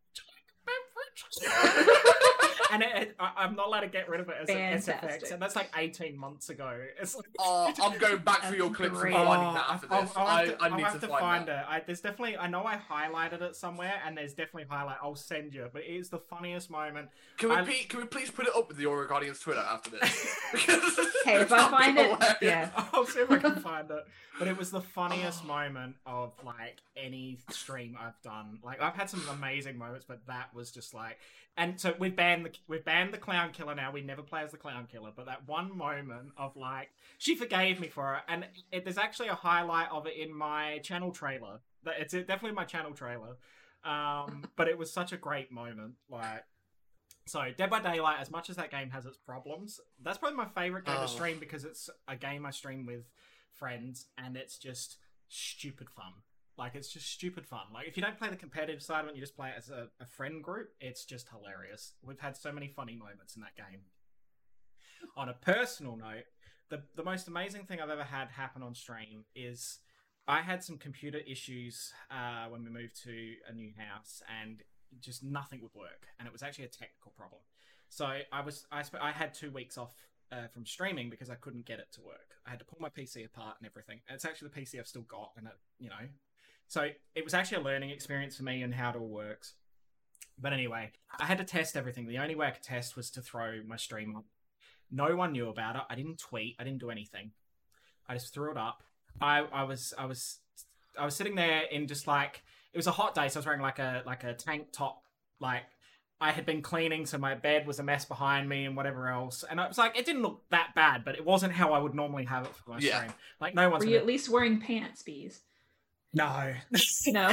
and I'm not allowed to get rid of it as an Fantastic. SFX, and that's like 18 months ago. It's like, Oh, I'm going back through your That's clips and great. finding that after this. I'll I have need to find that. it. There's definitely, I know I highlighted it somewhere, and there's definitely highlight. I'll send you, but it is the funniest moment. Can we please put it up with the Aura Guardians Twitter after this? Hey, if I find it, yeah. I'll see if I can find it. But it was the funniest moment of like any stream I've done. Like I've had some amazing moments, but that was just like. And so we've banned the Clown Killer now. We never play as the Clown Killer. But that one moment of like, she forgave me for it, and there's actually a highlight of it in my channel trailer. It's definitely my channel trailer. But it was such a great moment. Like, so Dead by Daylight, as much as that game has its problems, that's probably my favorite game to stream because it's a game I stream with friends, and it's just stupid fun. Like, it's just stupid fun. Like, if you don't play the competitive side when you just play it as a friend group, it's just hilarious. We've had so many funny moments in that game. On a personal note, the most amazing thing I've ever had happen on stream is I had some computer issues when we moved to a new house, and just nothing would work. And it was actually a technical problem. So I had 2 weeks off from streaming because I couldn't get it to work. I had to pull my PC apart and everything. And it's actually the PC I've still got, and so it was actually a learning experience for me and how it all works. But anyway, I had to test everything. The only way I could test was to throw my stream up. No one knew about it. I didn't tweet. I didn't do anything. I just threw it up. I was sitting there in just like, it was a hot day, so I was wearing like a tank top. Like, I had been cleaning, so my bed was a mess behind me and whatever else. And I was like, it didn't look that bad, but it wasn't how I would normally have it for my stream. Like, no one's. Were you at least wearing pants, Bees? No. No.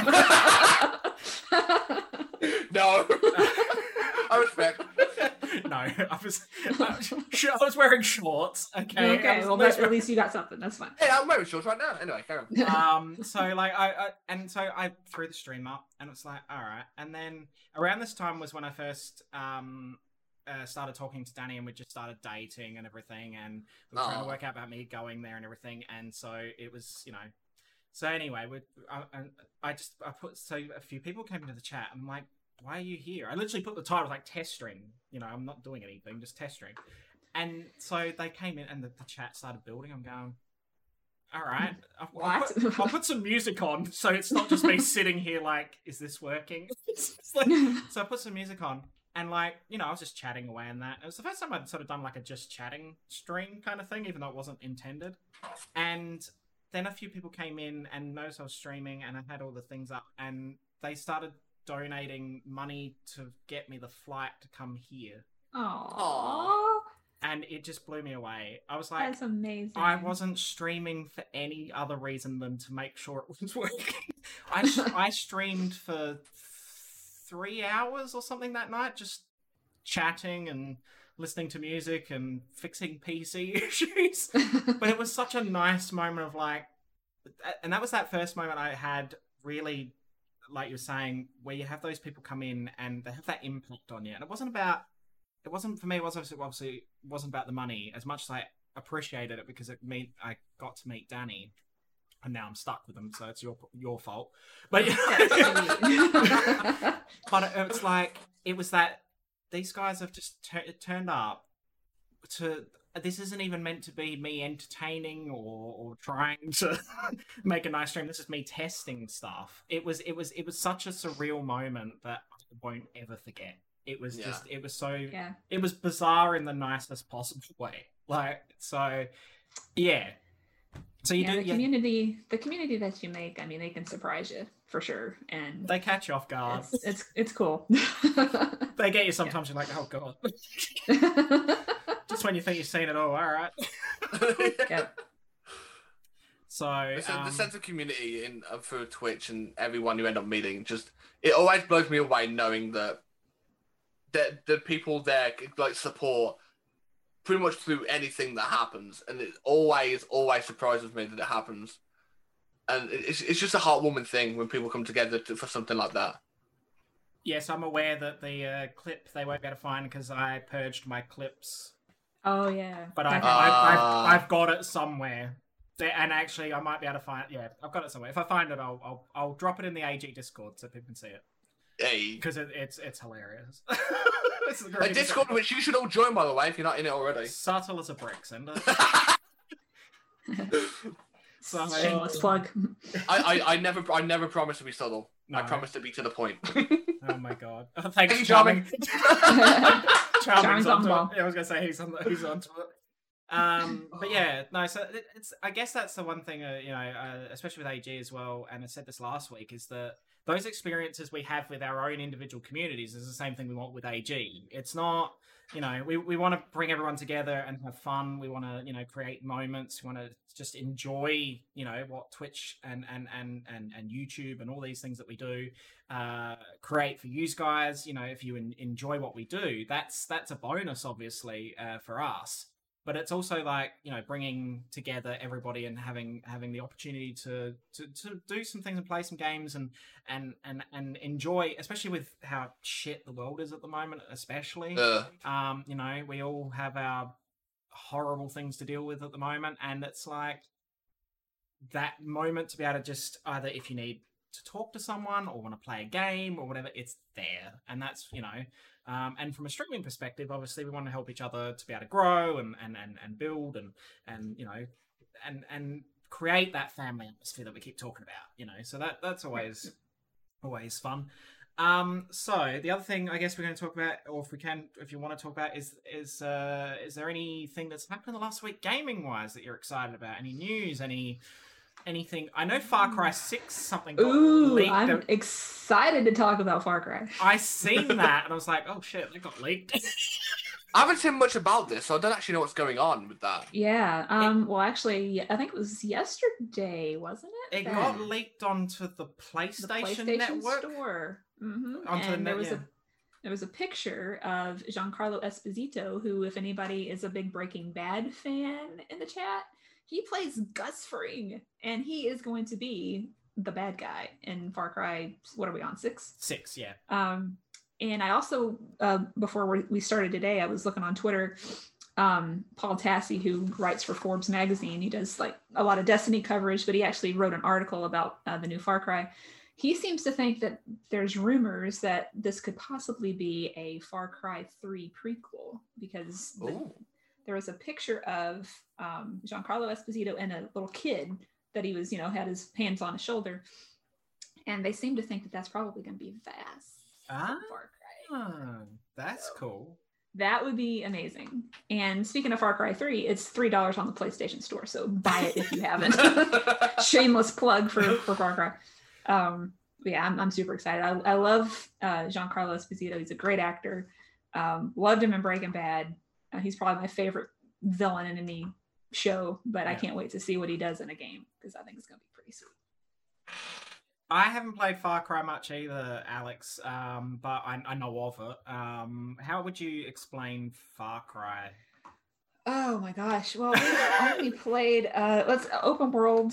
No. I respect. No, I was wearing shorts. Okay. Okay. Well, at least you got something. That's fine. Hey, I'm wearing shorts right now. Anyway, carry on. So like I threw the stream up, and it's like, all right. And then around this time was when I first started talking to Danny, and we just started dating and everything, and we were trying to work out about me going there and everything. And so it was, So anyway, I put, so a few people came into the chat. I'm like, why are you here? I literally put the title like test stream. I'm not doing anything, just test stream. And so they came in, and the chat started building. I'm going, all right. I'll put some music on, so it's not just me sitting here like, is this working? So I put some music on, and like, I was just chatting away and that. It was the first time I'd sort of done like a just chatting stream kind of thing, even though it wasn't intended. And then a few people came in and noticed I was streaming, and I had all the things up, and they started donating money to get me the flight to come here. Aww. And it just blew me away. I was like, that's amazing. I wasn't streaming for any other reason than to make sure it was working. I streamed for 3 hours or something that night, just chatting and listening to music and fixing PC issues. But it was such a nice moment of like, and that was that first moment I had really, like you were saying, where you have those people come in and they have that impact on you. And it wasn't for me, it obviously wasn't about the money as much as I appreciated it, because I got to meet Danny, and now I'm stuck with him, so it's your fault. But but it's like, it was that these guys have just turned up to. This isn't even meant to be me entertaining or trying to make a nice stream. This is me testing stuff. It was such a surreal moment that I won't ever forget. It was just, it was so, it was bizarre in the nicest possible way. Like, so, yeah. So you do, community that you make, I mean, they can surprise you for sure, and they catch you off guard. It's cool. They get you sometimes. You're like, oh god. Just when you think you've seen it all. All right. Yep. So the sense of community through Twitch and everyone you end up meeting, it always blows me away knowing that the people there like support pretty much through anything that happens, and it always surprises me that it happens. And it's just a heartwarming thing when people come together for something like that. Yes, I'm aware that the clip they won't be able to find because I purged my clips. Oh yeah. But I've got it somewhere. And actually, I might be able to find. Yeah, I've got it somewhere. If I find it, I'll drop it in the AG Discord so people can see it. Hey, because it's hilarious. It's a Discord which you should all join, by the way, if you're not in it already. Subtle as a brick, Cinder. So, shameless plug. I never promise to be subtle. No. I promise to be to the point. Oh my god! Thanks, Charming. Charming's on to it. I was gonna say he's on to it. But yeah, no. So it's. I guess that's the one thing, especially with AG as well. And I said this last week is that those experiences we have with our own individual communities is the same thing we want with AG. It's not. We want to bring everyone together and have fun. We want to, create moments. We want to just enjoy, what Twitch and YouTube and all these things that we do create for you guys. If you enjoy what we do, that's a bonus, obviously, for us. But it's also like, bringing together everybody and having the opportunity to do some things and play some games and enjoy, especially with how shit the world is at the moment, especially. We all have our horrible things to deal with at the moment. And it's like that moment to be able to just either, if you need to talk to someone or want to play a game or whatever, it's there. And that's, and from a streaming perspective, obviously we want to help each other to be able to grow and build and create that family atmosphere that we keep talking about, so that's always fun. So the other thing I guess we're going to talk about, or if you want to talk about, is there anything that's happened in the last week gaming wise that you're excited about? Any news? Anything? I know Far Cry 6 something got leaked. I'm excited to talk about Far Cry. I seen that and I was like, oh shit, that got leaked. I haven't seen much about this, so I don't actually know what's going on with that. Yeah. Well, actually, I think it was yesterday, wasn't it? It got leaked onto the PlayStation Network store. Mm-hmm. And there was a picture of Giancarlo Esposito, who, if anybody is a big Breaking Bad fan in the chat, he plays Gus Fring, and he is going to be the bad guy in Far Cry. What are we on? 6? 6, yeah. And I also, before we started today, I was looking on Twitter. Paul Tassi, who writes for Forbes magazine, he does like a lot of Destiny coverage, but he actually wrote an article about the new Far Cry. He seems to think that there's rumors that this could possibly be a Far Cry 3 prequel, because there was a picture of Giancarlo Esposito and a little kid that he was, had his hands on his shoulder. And they seem to think that that's probably going to be Vaas. Far Cry. That's cool. That would be amazing. And speaking of Far Cry 3, it's $3 on the PlayStation Store, so buy it if you haven't. Shameless plug for Far Cry. Yeah, I'm super excited. I love Giancarlo Esposito. He's a great actor. Loved him in Breaking Bad. He's probably my favorite villain in any show, but I can't wait to see what he does in a game, because I think it's going to be pretty sweet. I haven't played Far Cry much either, Alex, but I know of it. How would you explain Far Cry? Oh my gosh. Well, we've only played, open world.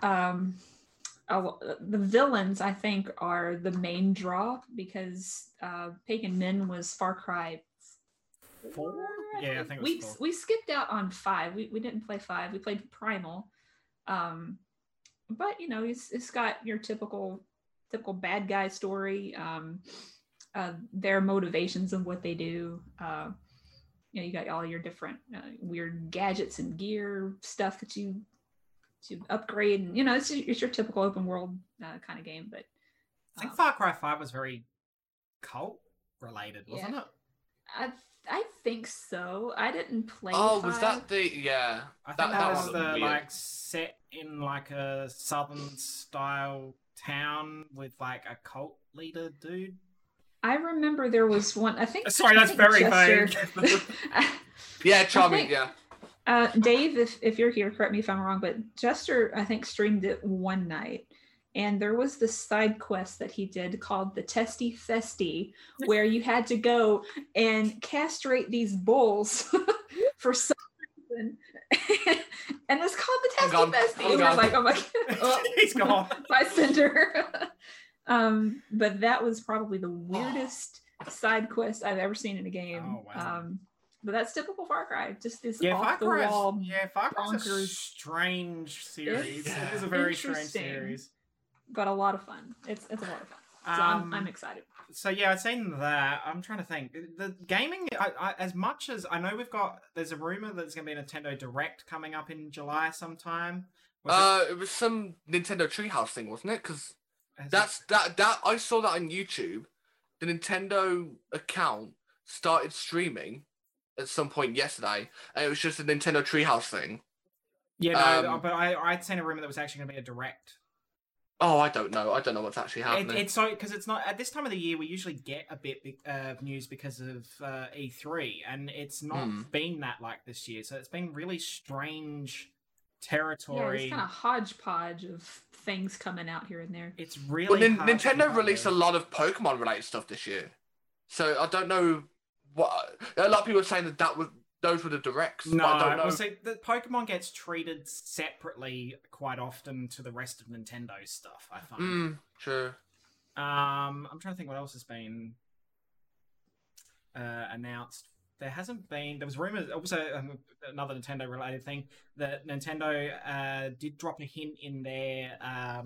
The villains, I think, are the main draw, because Pagan Min was Far Cry 4? Yeah, I think it was 4. We skipped out on 5. We didn't play 5. We played Primal. But it's got your typical bad guy story, their motivations and what they do. You got all your different weird gadgets and gear stuff that you upgrade, and it's your typical open world kind of game. But I think Far Cry 5 was very cult related, wasn't it? I think so. I didn't play. Oh, 5. Was that the? Yeah, I think that was the like set in like a southern style town with like a cult leader dude. I remember there was one. I think. Sorry, that's very vague. Yeah, Charming. Yeah. Dave, if you're here, correct me if I'm wrong, but Jester, I think, streamed it one night, and there was this side quest that he did called the Testy Festy, where you had to go and castrate these bulls for some reason. And it's called the Testy Festy. And we're like, oh, he's gone. By Cinder. But that was probably the weirdest side quest I've ever seen in a game. Oh, wow. But that's typical Far Cry. Just this Far off the wall. Far Cry's a strange series. It is a very strange series, but a lot of fun. It's a lot of fun. So I'm excited. So yeah, I've seen that. I'm trying to think. The gaming, as much as I know, there's a rumor that there's going to be a Nintendo Direct coming up in July sometime. It was some Nintendo Treehouse thing, wasn't it? Because that I saw that on YouTube. The Nintendo account started streaming at some point yesterday, and it was just a Nintendo Treehouse thing. Yeah, no, but I'd seen a rumor that was actually going to be a Direct. Oh, I don't know. I don't know what's actually happening. It's so because it's not at this time of the year. We usually get a bit of news because of E3, and it's not been that like this year. So it's been really strange territory. Yeah, it's kind of hodgepodge of things coming out here and there. It's really Nintendo released a lot of Pokemon related stuff this year, so I don't know what a lot of people are saying those were the directs. No, I don't know. Well, see, the Pokemon gets treated separately quite often to the rest of Nintendo stuff, I find. Sure. I'm trying to think what else has been announced. There was rumors, also another Nintendo related thing, that Nintendo did drop a hint in their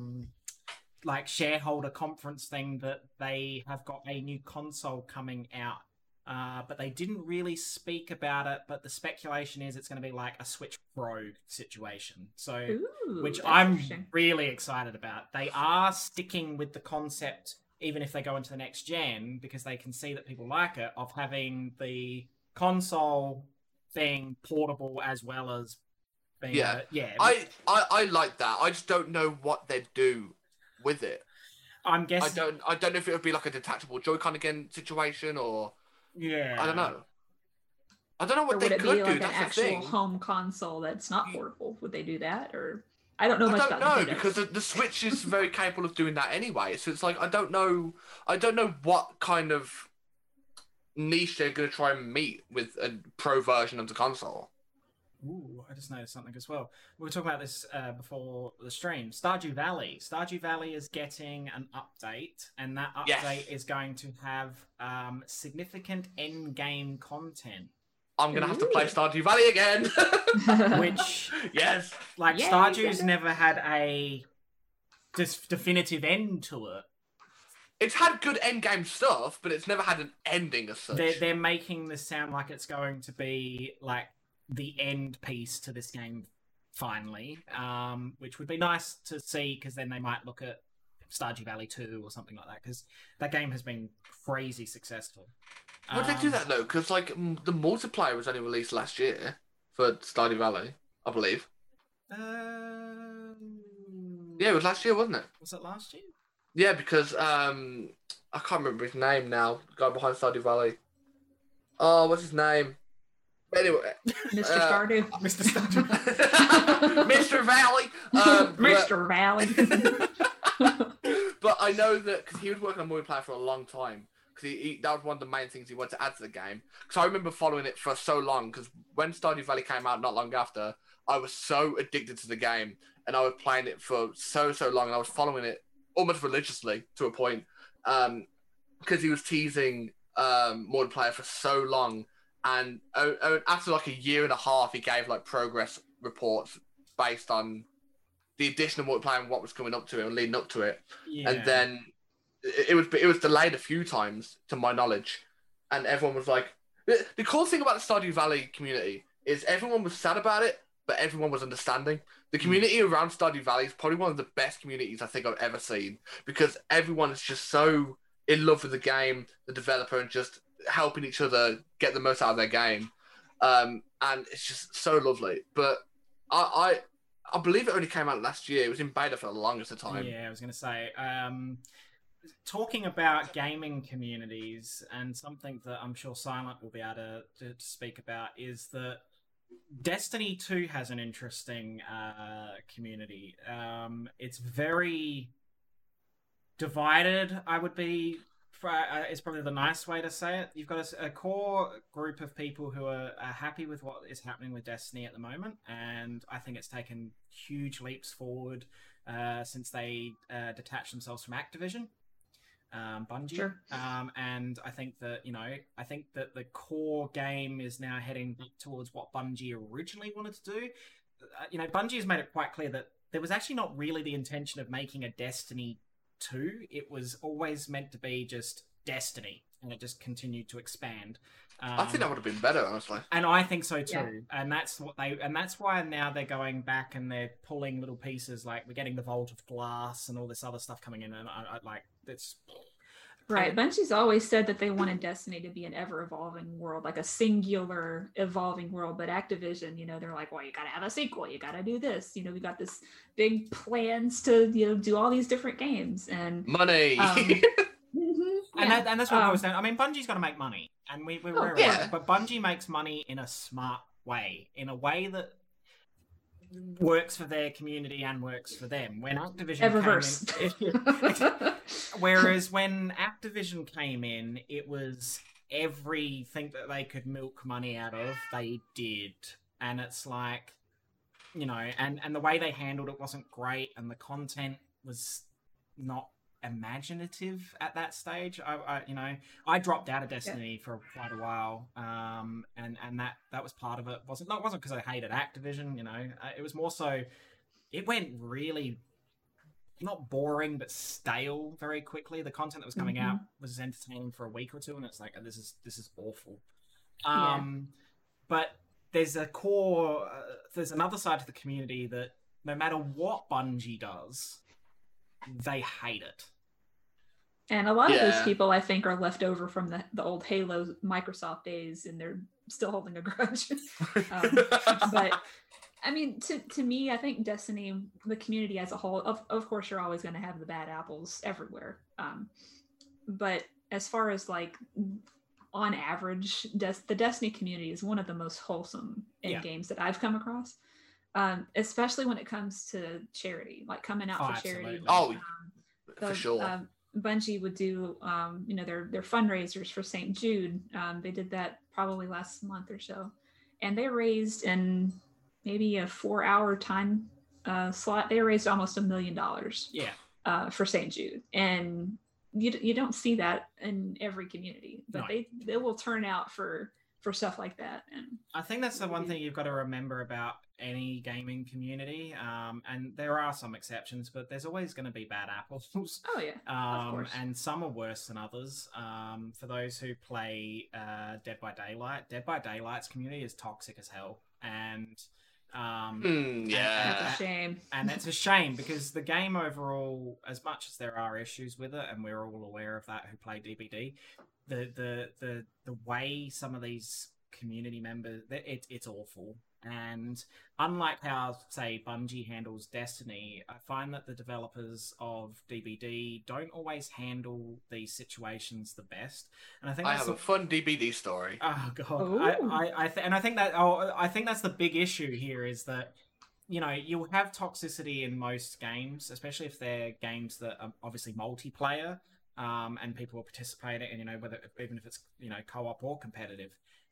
like shareholder conference thing that they have got a new console coming out. But they didn't really speak about it, but the speculation is it's going to be like a Switch Pro situation. So, which I'm really excited about. They are sticking with the concept, even if they go into the next gen, because they can see that people like it, of having the console thing portable as well as being I like that. I just don't know what they'd do with it. I'm guessing I don't know if it would be like a detachable Joy-Con again situation or I don't know. I don't know what they could do. Like that's an actual home console that's not portable. Would they do that, or I don't know much about. I don't know because the Switch is very capable of doing that anyway. So it's like I don't know what kind of niche they're going to try and meet with a pro version of the console. Ooh, I just noticed something as well. We were talking about this before the stream. Stardew Valley. Stardew Valley is getting an update, and that update is going to have significant end-game content. I'm going to have to play Stardew Valley again! Which, yes! Like, Stardew's never had a definitive end to it. It's had good end-game stuff, but it's never had an ending as such. They're making this sound like it's going to be, like, the end piece to this game finally, which would be nice to see, because then they might look at Stardew Valley 2 or something like that, because that game has been crazy successful. Would they do that though? Because like the multiplayer was only released last year for Stardew Valley, I believe. Yeah, it was last year, wasn't it? Was it last year? Yeah, because I can't remember his name now. The guy behind Stardew Valley. Oh, what's his name? Anyway, Mr. Stardew. Mr. Stardew. Mr. Valley. Mr. Valley. But I know that because he was working on multiplayer for a long time. Because that was one of the main things he wanted to add to the game. Because I remember following it for so long. Because when Stardew Valley came out not long after, I was so addicted to the game. And I was playing it for so long. And I was following it almost religiously to a point. Because he was teasing multiplayer for so long. And after like a year and a half, he gave like progress reports based on the additional multiplayer and what was coming up to it and leading up to it. Yeah. And then it was delayed a few times, to my knowledge. And everyone was like, the cool thing about the Stardew Valley community is everyone was sad about it, but everyone was understanding. The community around Stardew Valley is probably one of the best communities I think I've ever seen, because everyone is just so in love with the game, the developer, and just helping each other get the most out of their game. And it's just so lovely. But I believe it only came out last year. It was in beta for the longest of time. Yeah, I was going to say, talking about gaming communities, and something that I'm sure Silent will be able to speak about, is that Destiny 2 has an interesting community. It's very divided, I would be. Is probably the nice way to say it. You've got a core group of people who are happy with what is happening with Destiny at the moment, and I think it's taken huge leaps forward since they detached themselves from Activision, Bungie. Sure. And I think that the core game is now heading back towards what Bungie originally wanted to do. Bungie has made it quite clear that there was actually not really the intention of making a Destiny 2. It was always meant to be just Destiny, and it just continued to expand. I think that would have been better, honestly. And I think so too. Yeah. And that's why now they're going back and they're pulling little pieces, like we're getting the Vault of Glass and all this other stuff coming in, and I like it's. Right. Bungie's always said that they wanted Destiny to be an ever-evolving world, like a singular evolving world. But Activision, they're like, well, you got to have a sequel. You got to do this. We got this big plans to, do all these different games. And money. And that's what it goes down. I mean, Bungie's got to make money. And we're aware of it. But Bungie makes money in a smart way, in a way that works for their community and works for them. When Activision whereas when Activision came in, it was everything that they could milk money out of, they did. And it's like, and the way they handled it wasn't great, and the content was not imaginative at that stage. I dropped out of Destiny for quite a while, and that was part of it. It wasn't because I hated Activision. It was more so it went really not boring but stale very quickly. The content that was coming out was entertaining for a week or two, and it's like, this is awful. But there's a core there's another side to the community that no matter what Bungie does, they hate it. And a lot of those people, I think, are left over from the old Halo Microsoft days, and they're still holding a grudge. But I mean, to me, I think Destiny, the community as a whole, of course, you're always going to have the bad apples everywhere. But as far as like on average, the Destiny community is one of the most wholesome in games that I've come across. Especially when it comes to charity, like coming out for charity. For sure. Bungie would do, their fundraisers for St. Jude. They did that probably last month or so, and they raised in maybe a 4-hour time slot. They raised almost $1 million. For St. Jude, and you don't see that in every community, but they will turn out for stuff like that. And I think that's the one thing you've got to remember about any gaming community, and there are some exceptions, but there's always going to be bad apples. Oh yeah, of course. And some are worse than others. For those who play Dead by Daylight's community is toxic as hell, and that's a shame. And it's a shame because the game overall, as much as there are issues with it, and we're all aware of that who play DBD, the way some of these community members, it's awful. And unlike how, say, Bungie handles Destiny, I find that the developers of DBD don't always handle these situations the best. And I think I have a fun DBD story. Oh god, I think that's the big issue here is that you'll have toxicity in most games, especially if they're games that are obviously multiplayer, and people will participate in, whether even if it's co-op or competitive.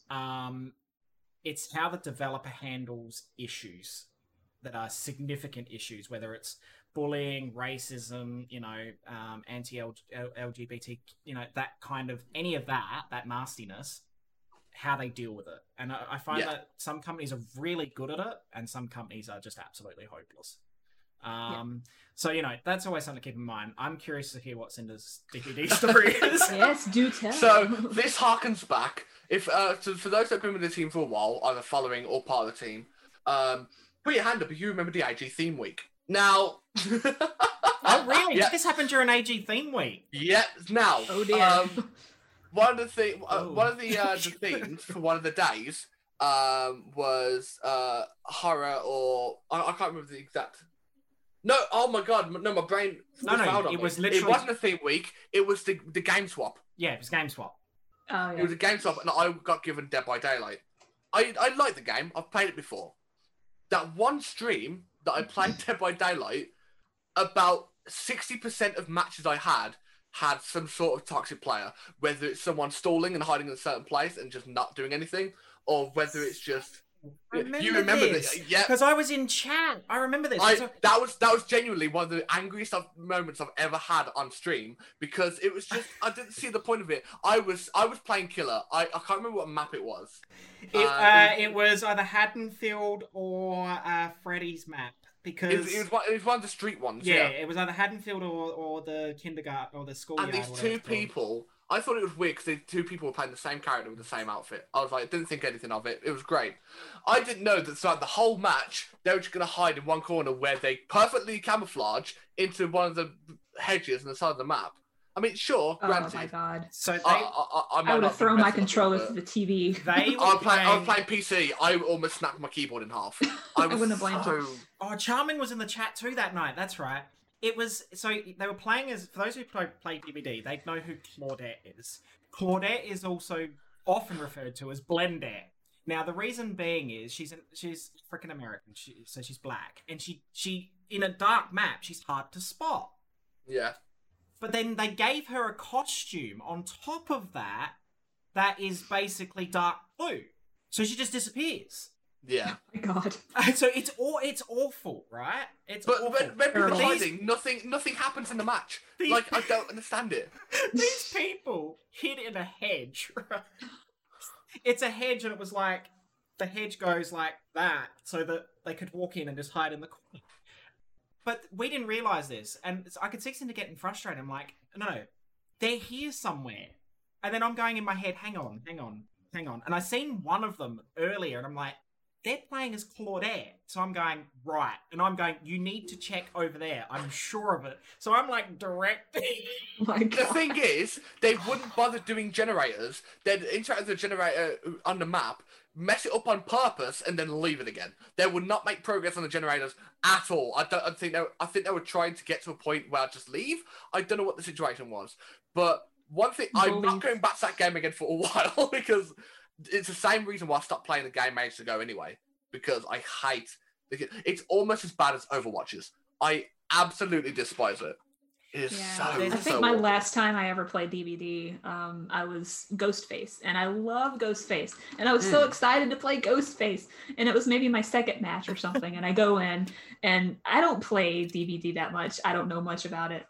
It's how the developer handles issues that are significant issues, whether it's bullying, racism, anti-LGBT, that kind of, any of that nastiness, how they deal with it. And I find that some companies are really good at it and some companies are just absolutely hopeless. So, that's always something to keep in mind. I'm curious to hear what Cinder's DBD story is. Yes, do tell. So, this harkens back. So for those that have been with the team for a while, either following or part of the team, put your hand up if you remember the AG theme week. Now... Oh, really? Did this happen during AG theme week? Yeah. Now, oh, dear. one of the themes for one of the days was horror, or... I can't remember the exact... No, oh my god, no, my brain... It was literally... It wasn't a theme week, it was the game swap. Yeah, it was game swap. Oh, yeah. It was a game swap, and I got given Dead by Daylight. I like the game. I've played it before. That one stream that I played Dead by Daylight, about 60% of matches I had some sort of toxic player, whether it's someone stalling and hiding in a certain place and just not doing anything, or whether it's just... You remember this? Yeah, because I was in chat. I remember this. That was genuinely one of the angriest moments I've ever had on stream, because it was just I didn't see the point of it. I was playing killer. I can't remember what map it was. It was either Haddonfield or Freddy's map, because it was one of the street ones. Yeah, it was either Haddonfield or the kindergarten or the schoolyard. And these two people. I thought it was weird because the two people were playing the same character with the same outfit. I was like, didn't think anything of it. It was great. I didn't know that throughout the whole match, they were just going to hide in one corner where they perfectly camouflage into one of the hedges on the side of the map. I mean, sure, granted. Oh my god. So they, I would have thrown my controller through the TV. I was playing PC. I almost snapped my keyboard in half. I wouldn't have blamed you. Oh, Charming was in the chat too that night. That's right. It was, so they were playing as, for those who play DBD, they know who Claudette is. Claudette is also often referred to as Blendette. Now, the reason being is she's freaking American, so she's black. And she in a dark map, she's hard to spot. Yeah. But then they gave her a costume on top of that is basically dark blue. So she just disappears. Yeah. Oh my god. So it's awful, right? But awful. when people are hiding, nothing happens in the match. Like, I don't understand it. These people hid in a hedge, right? It's a hedge, and it was like, the hedge goes like that, so that they could walk in and just hide in the corner. But we didn't realise this, and I could see Cinder getting frustrated. I'm like, no, they're here somewhere. And then I'm going in my head, hang on. And I seen one of them earlier, and I'm like, they're playing as Claudette. So I'm going, right. And I'm going, you need to check over there. I'm sure of it. So I'm like directing. Oh my God. The thing is, they wouldn't bother doing generators. They'd interact with the generator on the map, mess it up on purpose, and then leave it again. They would not make progress on the generators at all. I think they were trying to get to a point where I'd just leave. I don't know what the situation was. But one thing, I'm not going back to that game again for a while, because it's the same reason why I stopped playing the game ages ago anyway, because I hate it. It's almost as bad as Overwatch's. I absolutely despise it. It is I think my last time I ever played DBD, I was Ghostface, and I love Ghostface, and I was so excited to play Ghostface, and it was maybe my second match or something, and I go in, and I don't play DBD that much. I don't know much about it.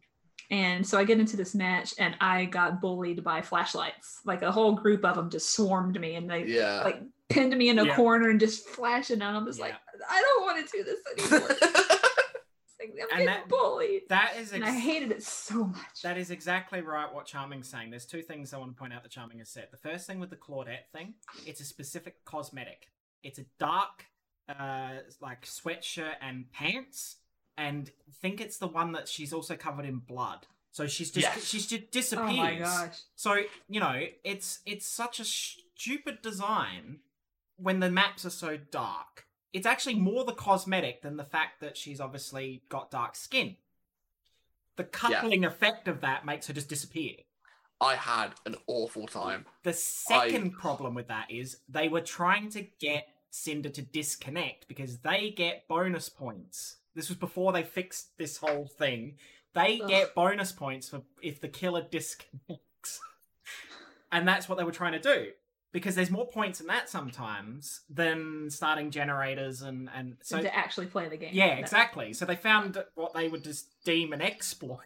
And so I get into this match, and I got bullied by flashlights. Like, a whole group of them just swarmed me, and they like pinned me in a corner and just flashing out. I'm just like, I don't want to do this anymore. I'm getting bullied. And I hated it so much. That is exactly right what Charming's saying. There's two things I want to point out that Charming has said. The first thing with the Claudette thing, it's a specific cosmetic. It's a dark, like, sweatshirt and pants. And I think it's the one that she's also covered in blood. So she just disappears. Oh my gosh. So, you know, it's such a stupid design when the maps are so dark. It's actually more the cosmetic than the fact that she's obviously got dark skin. The coupling effect of that makes her just disappear. I had an awful time. The second problem with that is they were trying to get Cinder to disconnect because they get bonus points. This was before they fixed this whole thing. They get bonus points for if the killer disconnects. And that's what they were trying to do. Because there's more points in that sometimes than starting generators and so to actually play the game. Yeah, exactly. So they found what they would just deem an exploit.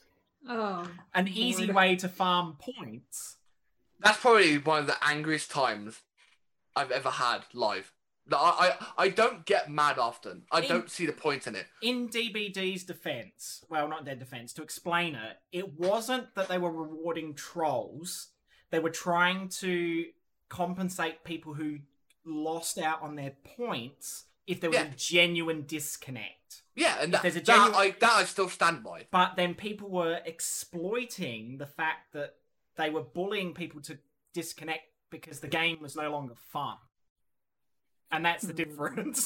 An easy way to farm points. That's probably one of the angriest times I've ever had live. I don't get mad often. I don't see the point in it. In DBD's defense, well, not their defense, to explain it, it wasn't that they were rewarding trolls. They were trying to compensate people who lost out on their points if there was a genuine disconnect. Yeah, and that I still stand by. But then people were exploiting the fact that they were bullying people to disconnect because the game was no longer fun. And that's the difference.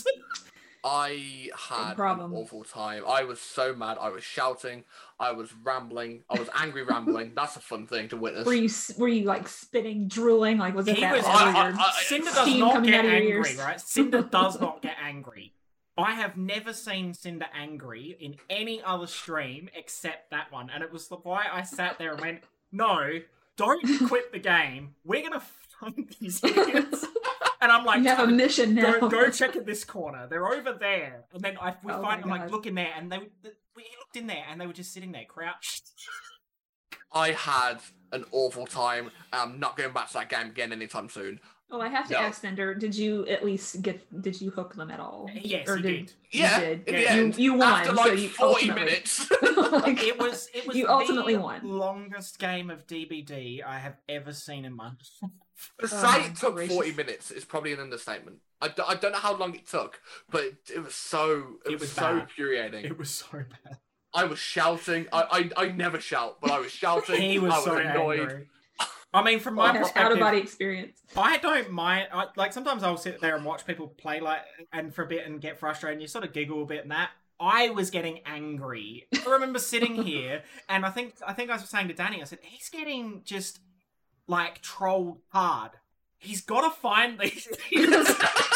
I had an awful time. I was so mad. I was shouting. I was rambling. I was angry rambling. That's a fun thing to witness. Were you like spitting, drooling? Like, was it Cinder does not get angry, right? Cinder does not get angry. I have never seen Cinder angry in any other stream except that one. And it was why I sat there and went, no, don't quit the game. We're going to find these idiots. And I'm like, you have a mission now. Go check in this corner. They're over there. And then we find them, like, look in there. And we looked in there and they were just sitting there crouched. I had an awful time. I'm not going back to that game again anytime soon. Oh, I have to ask, Cinder, did you at least did you hook them at all? Yes, or you did. Yeah, you did. in the end, you won. after like so you 40 minutes. like, It was you ultimately the won. longest game of DBD I have ever seen in my life. To say it took gracious. 40 minutes is probably an understatement. I don't know how long it took, but it was so bad. infuriating. It was so bad. I was shouting. I never shout, but I was shouting. He was I was so annoyed. Angry. I mean, from my perspective, out of body experience. I don't mind. Like sometimes I'll sit there and watch people play and for a bit and get frustrated. And you sort of giggle a bit and that. I was getting angry. I remember sitting here and I think I was saying to Danny, I said he's getting just like trolled hard. He's got to find these idiots.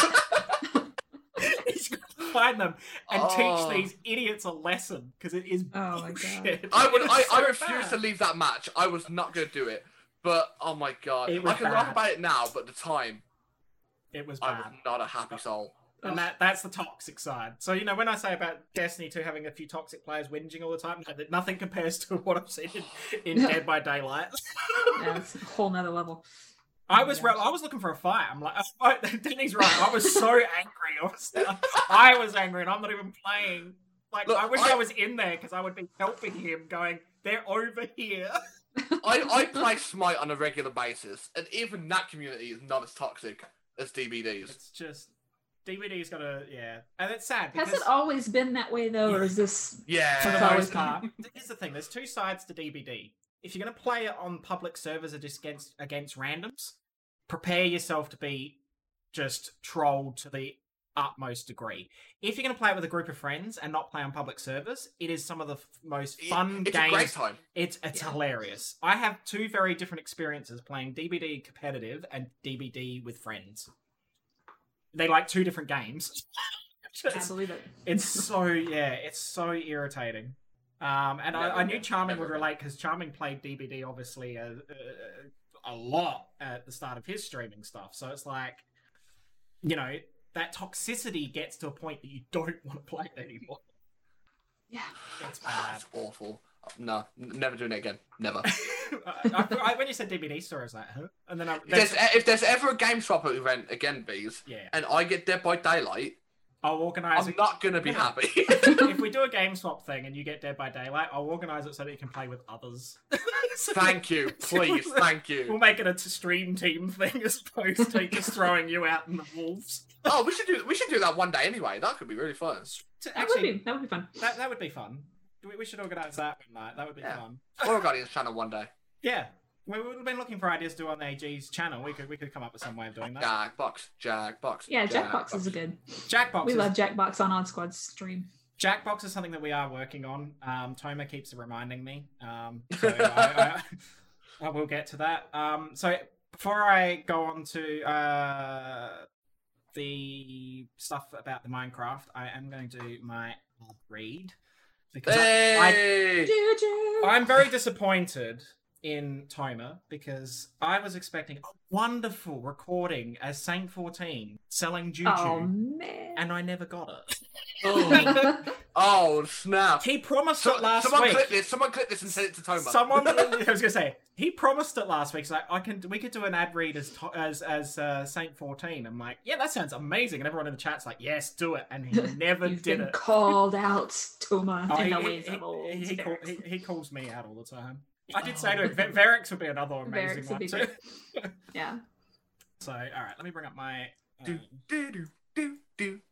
He's got to find them and teach these idiots a lesson because it is bullshit. I refuse to leave that match. I was not going to do it. But, oh my god. I can laugh about it now, but at the time, it was bad. I was not a happy soul. And that's the toxic side. So, when I say about Destiny 2 having a few toxic players whinging all the time, nothing compares to what I've seen in Dead by Daylight. Yeah, it's a whole nother level. I was looking for a fight. I'm like, Danny's right. I was so angry. I was angry and I'm not even playing. Like, look, I wish I was in there because I would be helping him going, they're over here. I play Smite on a regular basis, and even that community is not as toxic as DBD's. It's just DBD's got a and it's sad. Because, has it always been that way though, or is this? Yeah, for the most part. Here's the thing: there's two sides to DBD. If you're going to play it on public servers or just against randoms, prepare yourself to be just trolled to the utmost degree. If you're going to play it with a group of friends and not play on public servers, it is some of the most fun games. It's a great time. It's hilarious. I have two very different experiences playing DBD competitive and DBD with friends. They like two different games. I believe it. It's so irritating. And I knew Charming would relate because Charming played DBD obviously a lot at the start of his streaming stuff. So it's like, that toxicity gets to a point that you don't want to play it anymore. Yeah. It's bad. It's awful. No, never doing it again. Never. When you said DBD store, I was like, huh? And then if there's ever a game swap event again, Bees, and I get Dead by Daylight, I'll organise. I'm not going to be happy. If we do a game swap thing and you get Dead by Daylight, I'll organise it so that you can play with others. Thank you, please, thank you. We'll make it a stream team thing as opposed to just throwing you out in the wolves. Oh, we should do that one day anyway. That could be really fun. That would be fun. That would be fun. We should organise that one night. That would be fun. Or Guardians channel one day. Yeah. We would have been looking for ideas to do on the AG's channel. We could come up with some way of doing that. Jackbox. Yeah, Jackbox is a good. Jackbox. We love Jackbox on Odd Squad's stream. Jackbox is something that we are working on. Toma keeps reminding me. So I will get to that. So before I go on to the stuff about the Minecraft, I am going to do my read because I'm very disappointed in Toma because I was expecting a wonderful recording as Saint 14 selling Juju. Oh man! And I never got it. Oh snap! He promised it last week. Someone clip this and send it to Toma. I was gonna say he promised it last week. So we could do an ad read as Saint 14. I'm like, yeah, that sounds amazing. And everyone in the chat's like, yes, do it. And he never did it. Called out, Toma. He calls me out all the time. I did say to him, Varix would be another amazing one too. Yeah. So, all right, let me bring up my. Do.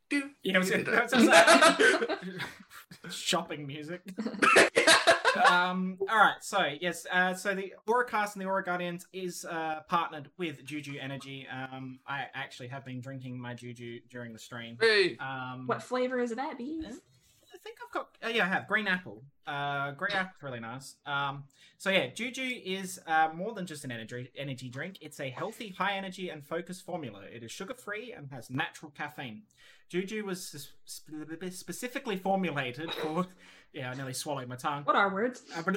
Shopping music. All right, so yes, so the Auracast and the Aura Guardians is partnered with Juju Energy. I actually have been drinking my Juju during the stream. Hey. What flavor is that, Bees? think I've got. Yeah, I have green apple. Green apple's really nice. So yeah, Juju is more than just an energy drink. It's a healthy, high energy and focused formula. It is sugar free and has natural caffeine. Juju was specifically formulated for. Yeah, I nearly swallowed my tongue. What are words? For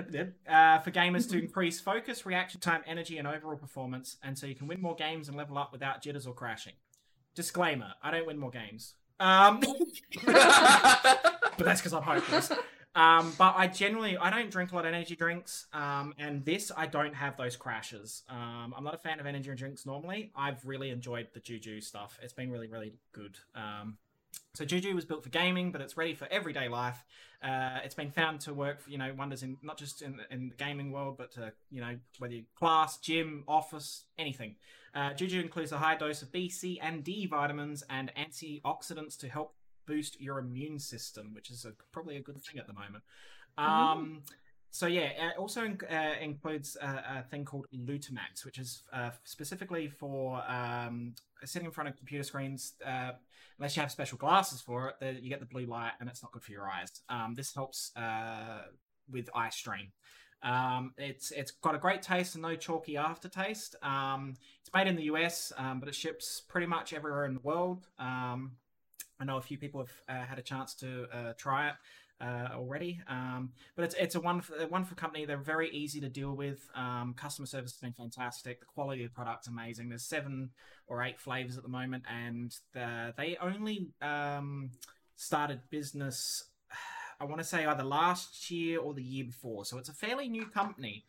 gamers to increase focus, reaction time, energy, and overall performance, and so you can win more games and level up without jitters or crashing. Disclaimer: I don't win more games. But that's because I'm hopeless. But I don't drink a lot of energy drinks. And this, I don't have those crashes. I'm not a fan of energy drinks normally. I've really enjoyed the Juju stuff. It's been really, really good. So Juju was built for gaming, but it's ready for everyday life. It's been found to work for, wonders in not just in the gaming world, but whether you class, gym, office, anything. Juju includes a high dose of B, C, and D vitamins and antioxidants to help boost your immune system, which is probably a good thing at the moment. So yeah, it also includes a thing called Lutamax, which is specifically for sitting in front of computer screens. Unless you have special glasses for it, you get the blue light, and it's not good for your eyes. This helps with eye strain. It's got a great taste and no chalky aftertaste. It's made in the US, but it ships pretty much everywhere in the world. I know a few people have had a chance to try it already, but it's a wonderful company. They're very easy to deal with. Customer service has been fantastic. The quality of the product's amazing. There's 7 or 8 flavors at the moment, and they only started business, I want to say, either last year or the year before. So it's a fairly new company,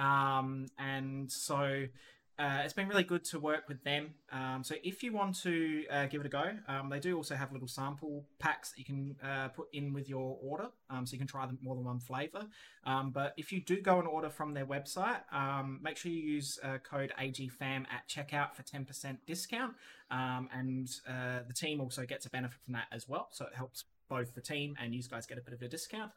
and so it's been really good to work with them. So if you want to give it a go, they do also have little sample packs that you can put in with your order, so you can try more than one flavor. But if you do go and order from their website, make sure you use code AGFAM at checkout for 10% discount. And the team also gets a benefit from that as well. So it helps both the team and you guys get a bit of a discount.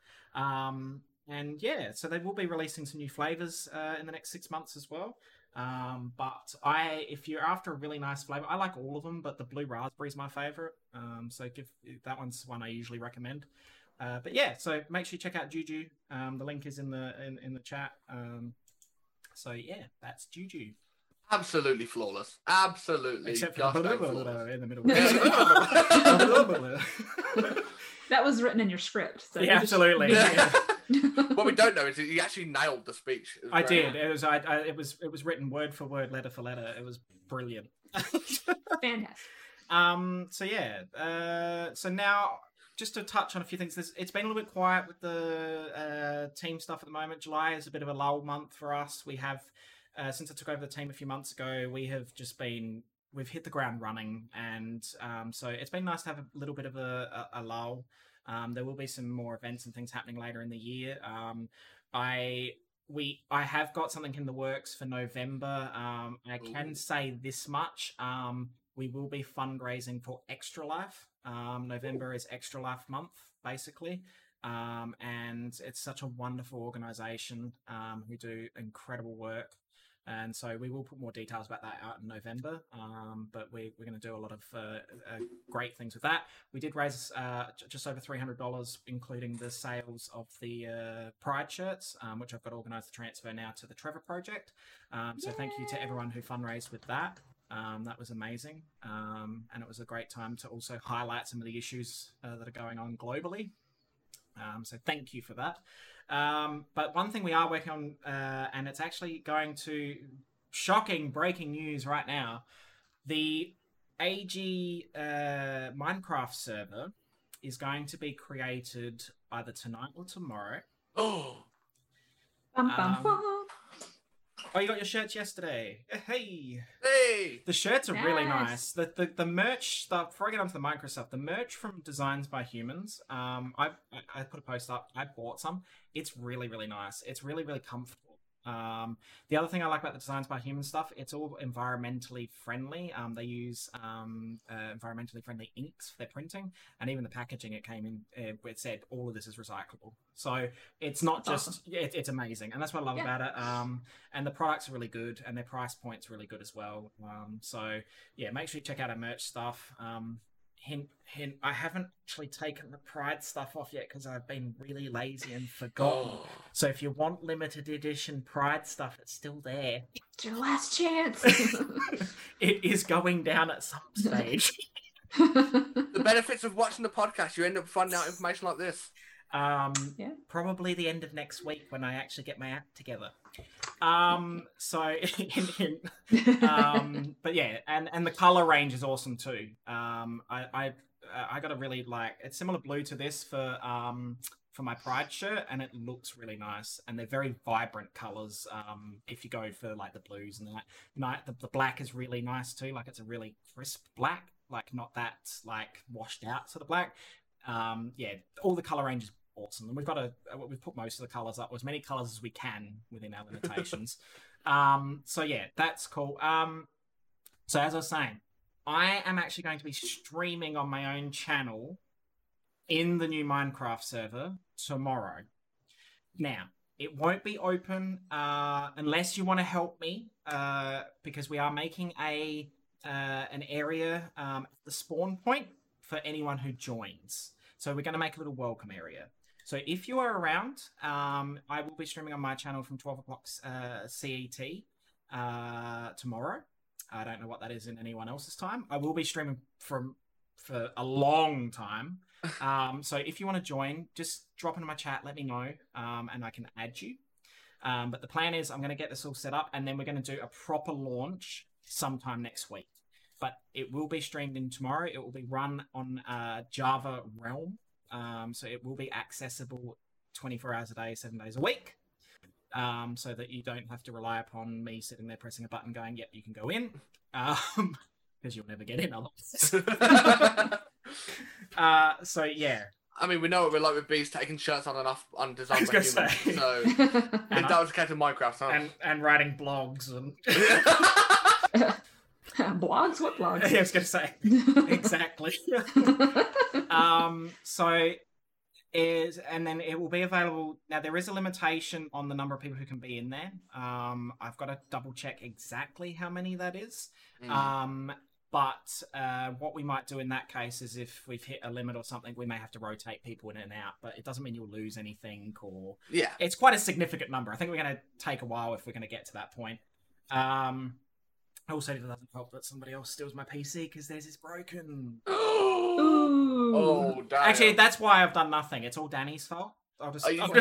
And yeah, so they will be releasing some new flavors in the next 6 months as well. But if you're after a really nice flavor, I like all of them, but the blue raspberry is my favorite. So that one's one I usually recommend. But yeah, so make sure you check out Juju. The link is in the chat. So yeah, that's Juju. Absolutely flawless. Absolutely. Except for the in the middle. That was written in your script. So yeah, absolutely. Yeah. What we don't know is that you actually nailed the speech. I did. It was written word for word, letter for letter. It was brilliant. Fantastic. So yeah. So now, just to touch on a few things, it's been a little bit quiet with the team stuff at the moment. July is a bit of a lull month for us. We have, since I took over the team a few months ago, we've hit the ground running, and so it's been nice to have a little bit of a lull. There will be some more events and things happening later in the year. I have got something in the works for November. I can say this much. We will be fundraising for Extra Life. November is Extra Life month, basically. And it's such a wonderful organization who do incredible work. And so we will put more details about that out in November, but we're going to do a lot of great things with that. We did raise just over $300, including the sales of the Pride shirts, which I've got to organise the transfer now to the Trevor Project. So thank you to everyone who fundraised with that. That was amazing, and it was a great time to also highlight some of the issues that are going on globally. So thank you for that. But one thing we are working on, and it's actually going to shocking breaking news right now, the AG Minecraft server is going to be created either tonight or tomorrow. Oh. Oh, you got your shirts yesterday. Hey. The shirts are nice. Really nice. The merch stuff, before I get onto the micro stuff, the merch from Designs by Humans, I put a post up. I bought some. It's really, really nice. It's really, really comfortable. The other thing I like about the Designs by Humans stuff, it's all environmentally friendly. They use environmentally friendly inks for their printing, and even the packaging it came in, it said all of this is recyclable. So it's not just awesome. It's amazing, and that's what I love about it. And the products are really good, and their price point's really good as well. So yeah, make sure you check out our merch stuff. hint, hint. I haven't actually taken the Pride stuff off yet because I've been really lazy and forgotten. So if you want limited edition Pride stuff, it's still there. It's your last chance. It is going down at some stage. The benefits of watching the podcast, you end up finding out information like this. Probably the end of next week when I actually get my act together. So, but yeah, and the color range is awesome too. I got a really it's similar blue to this for my Pride shirt, and it looks really nice, and they're very vibrant colors. If you go for like the blues and the black is really nice too. Like it's a really crisp black, like not that like washed out sort of black. All the color range is awesome, and we've put most of the colors up, or as many colors as we can within our limitations. So yeah, that's cool. So as I was saying, I am actually going to be streaming on my own channel in the new Minecraft server tomorrow. Now, it won't be open unless you want to help me, because we are making an area at the spawn point for anyone who joins. So we're going to make a little welcome area. So if you are around, I will be streaming on my channel from 12 o'clock CET tomorrow. I don't know what that is in anyone else's time. I will be streaming for a long time. So if you want to join, just drop into my chat, let me know, and I can add you. But the plan is I'm going to get this all set up, and then we're going to do a proper launch sometime next week. But it will be streamed in tomorrow. It will be run on Java Realm. So it will be accessible 24 hours a day, 7 days a week. So that you don't have to rely upon me sitting there pressing a button going, yep, you can go in. Because you'll never get in otherwise. So yeah. I mean, we know what we're like with bees taking shirts on and off on design by humans. Say. So if that was the case in Minecraft, huh? And writing blogs and blogs? What blogs? I was going to say exactly. And then it will be available. Now there is a limitation on the number of people who can be in there. I've got to double check exactly how many that is. But what we might do in that case is if we've hit a limit or something, we may have to rotate people in and out. But it doesn't mean you'll lose anything, or it's quite a significant number. I think we're going to take a while if we're going to get to that point. Also, it doesn't help that somebody else steals my PC because theirs is broken. Oh, damn. Actually, that's why I've done nothing. It's all Danny's fault. Don't be using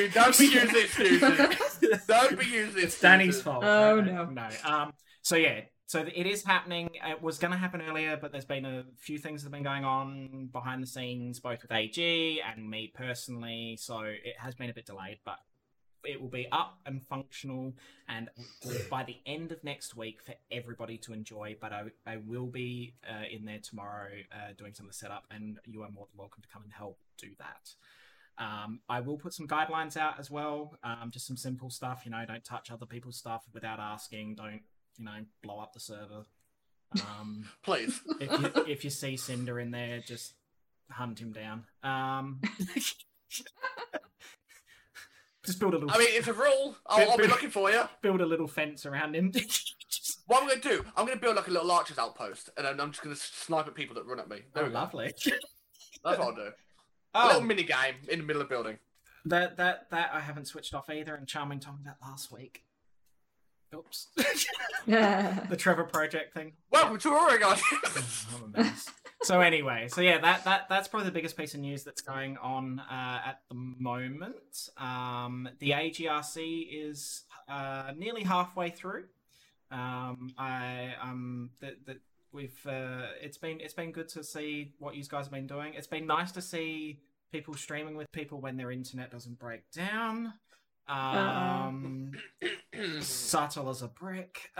excuses. Don't be using excuses. It's Danny's fault. Oh, no. So yeah, so it is happening. It was going to happen earlier, but there's been a few things that have been going on behind the scenes, both with AG and me personally. So it has been a bit delayed, but it will be up and functional, and by the end of next week for everybody to enjoy. But I will be in there tomorrow doing some of the setup, and you are more than welcome to come and help do that. I will put some guidelines out as well, just some simple stuff. Don't touch other people's stuff without asking. Don't blow up the server. Please. If you see Cinder in there, just hunt him down. Just build a little. I mean, it's a rule. I'll be looking for you. Build a little fence around him. What I'm going to do, I'm going to build like a little archer's outpost, and then I'm just going to snipe at people that run at me. There we lovely. That's what I'll do. A little mini game in the middle of the building. That I haven't switched off either, and Charming told me that last week. Oops. The Trevor Project thing. Welcome to Oregon. I'm a mess. So anyway, that's probably the biggest piece of news that's going on at the moment. The AGRC is nearly halfway through. It's been good to see what you guys have been doing. It's been nice to see people streaming with people when their internet doesn't break down. Subtle as a brick.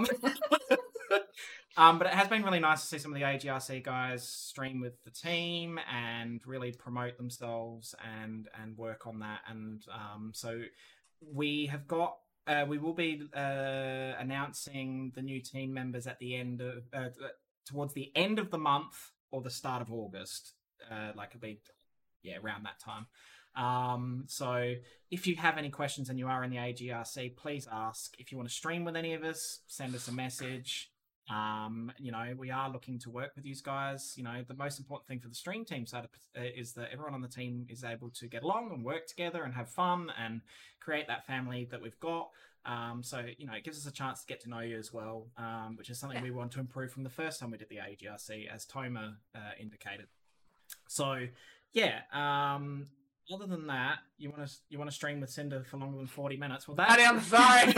But it has been really nice to see some of the AGRC guys stream with the team and really promote themselves and work on that. And so we have got we will be announcing the new team members at the end of towards the end of the month or the start of August. It'll be around that time. So if you have any questions and you are in the AGRC, please ask. If you want to stream with any of us, send us a message. We are looking to work with you guys. The most important thing for the stream team side is that everyone on the team is able to get along and work together and have fun and create that family that we've got. So it gives us a chance to get to know you as well, which is something we want to improve from the first time we did the AGRC, as Toma indicated. So other than that, you want to stream with Cinder for longer than 40 minutes? Well, Daddy, I'm sorry.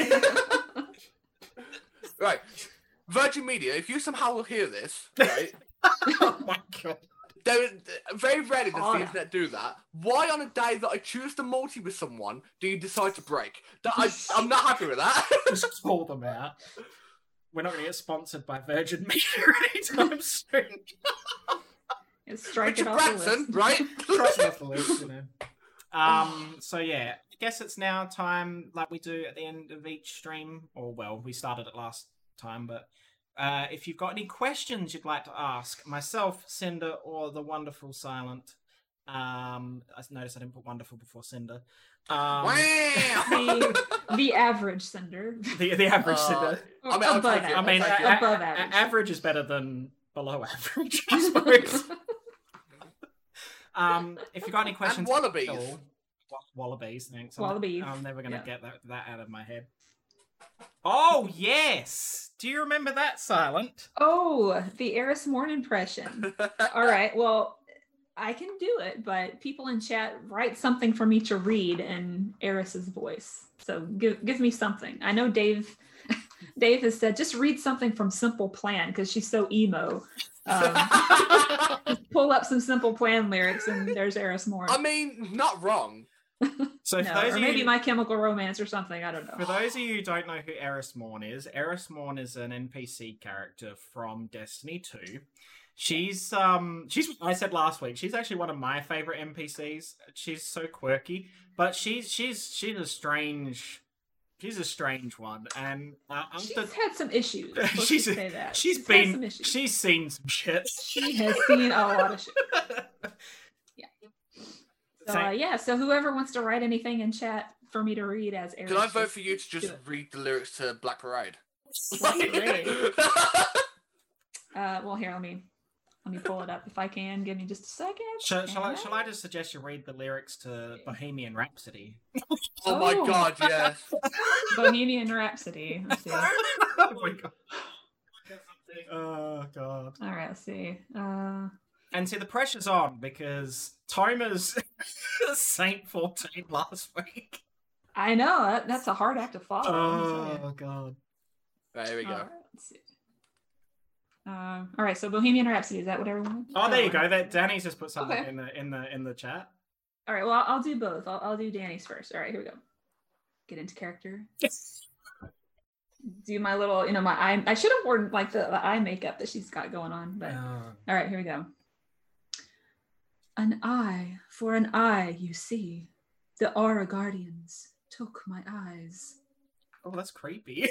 Right, Virgin Media, if you somehow will hear this, right? Oh my god. Very rarely does the internet do that. Why on a day that I choose to multi with someone do you decide to break? I'm not happy with that. Just call them out. We're not going to get sponsored by Virgin Media anytime soon. Strike Richard it off Branson, the list. right? Strike it off the list, So yeah, I guess it's now time, like we do at the end of each stream, we started it last time, but if you've got any questions you'd like to ask myself, Cinder, or the wonderful Silent, I noticed I didn't put wonderful before Cinder. The average Cinder. The average Cinder. Above average. Average is better than below average, I suppose. If you've got any questions, and wallabies. Wallabies, thanks. Wallabies. I'm never going to get that out of my head. Oh, yes! Do you remember that, Silent? Oh, the Eris Morn impression. All right, well, I can do it, but people in chat write something for me to read in Eris's voice. So give me something. I know Dave has said, just read something from Simple Plan, because she's so emo. Just pull up some Simple Plan lyrics and there's Eris Morn. I mean, not wrong. So no, or maybe My Chemical Romance or something, I don't know. For those of you who don't know who Eris Morn is an NPC character from Destiny 2. She's I said last week, she's actually one of my favorite NPCs. She's so quirky, but she's a strange one, and she's had some issues. She's say that. She's seen some shit. She has seen a lot of shit. So whoever wants to write anything in chat for me to read as Eris. Can I vote for you to just read the lyrics to Black Parade? Black Parade. Well, here, let me pull it up if I can. Give me just a second. Shall I just suggest you read the lyrics to Bohemian Rhapsody? Oh my god, yes. Bohemian Rhapsody. Let's see. Oh my god. Oh god. All right, let's see. And see, the pressure's on because Toma's Saint 14 last week. I know, that's a hard act to follow. Oh, God. Right, here we go. All right, let's see. All right, so Bohemian Rhapsody, is that what everyone? Oh, there you go. Danny's just put something in the chat. All right, well, I'll do both. I'll do Danny's first. All right, here we go. Get into character. Yes. Do my little, my eye. I should have worn like the eye makeup that she's got going on, but all right, here we go. An eye for an eye, you see. The Aura Guardians took my eyes. Oh, that's creepy.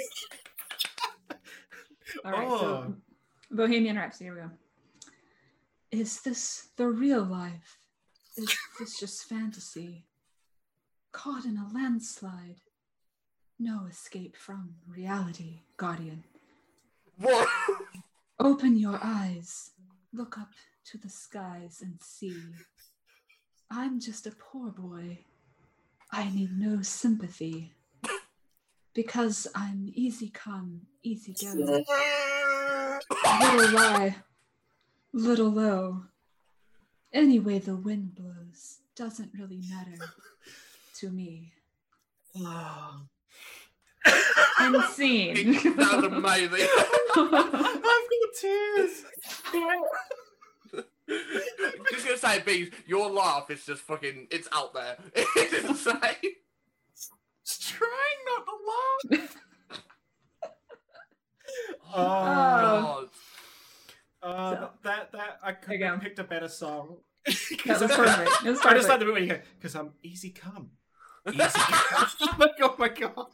All right, so Bohemian Rhapsody, here we go. Is this the real life? Is this just fantasy? Caught in a landslide. No escape from reality, Guardian. What? Open your eyes. Look up to the skies and see. I'm just a poor boy. I need no sympathy. Because I'm easy come, easy go. Little lie, little low. Any way the wind blows doesn't really matter to me. Unseen. That was amazing. I've got tears. Just gonna say, Bees, your laugh is just fucking, it's out there. It's insane. Just trying not to laugh. That I could have picked a better song. That was perfect. It was perfect. I just like the bit where you go, because I'm easy come. Easy come. Oh my god.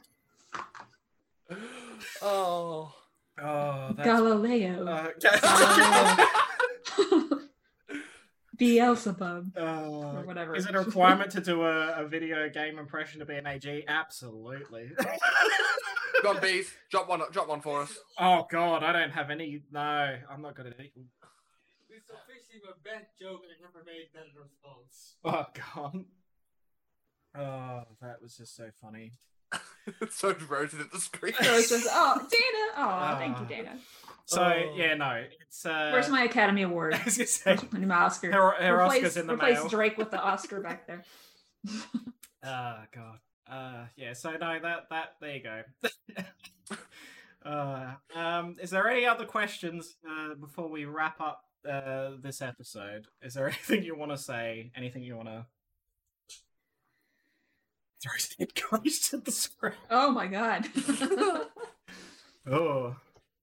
Oh, that's... Galileo. Galileo. Beelzebub. Or whatever. Is it a requirement to do a video game impression to be an AG? Absolutely. Go on, Bees. Drop one for us. Oh god, I don't have any. No, I'm not good at it. It's officially my best joke and I never made that response. Oh god. Oh, that was just so funny. So roasted at the screen. So it's just, Dana. Oh, thank you, Dana. So yeah, no, it's Where's my Academy Award? I was gonna say, And my Oscar. her Oscar's in the replace mail. Drake with the Oscar back there. Oh god. Yeah. So no, that there you go. Is there any other questions before we wrap up this episode? Is there anything you want to say? Anything you want to? Throws dead ghost at the screen. Oh my god. Oh.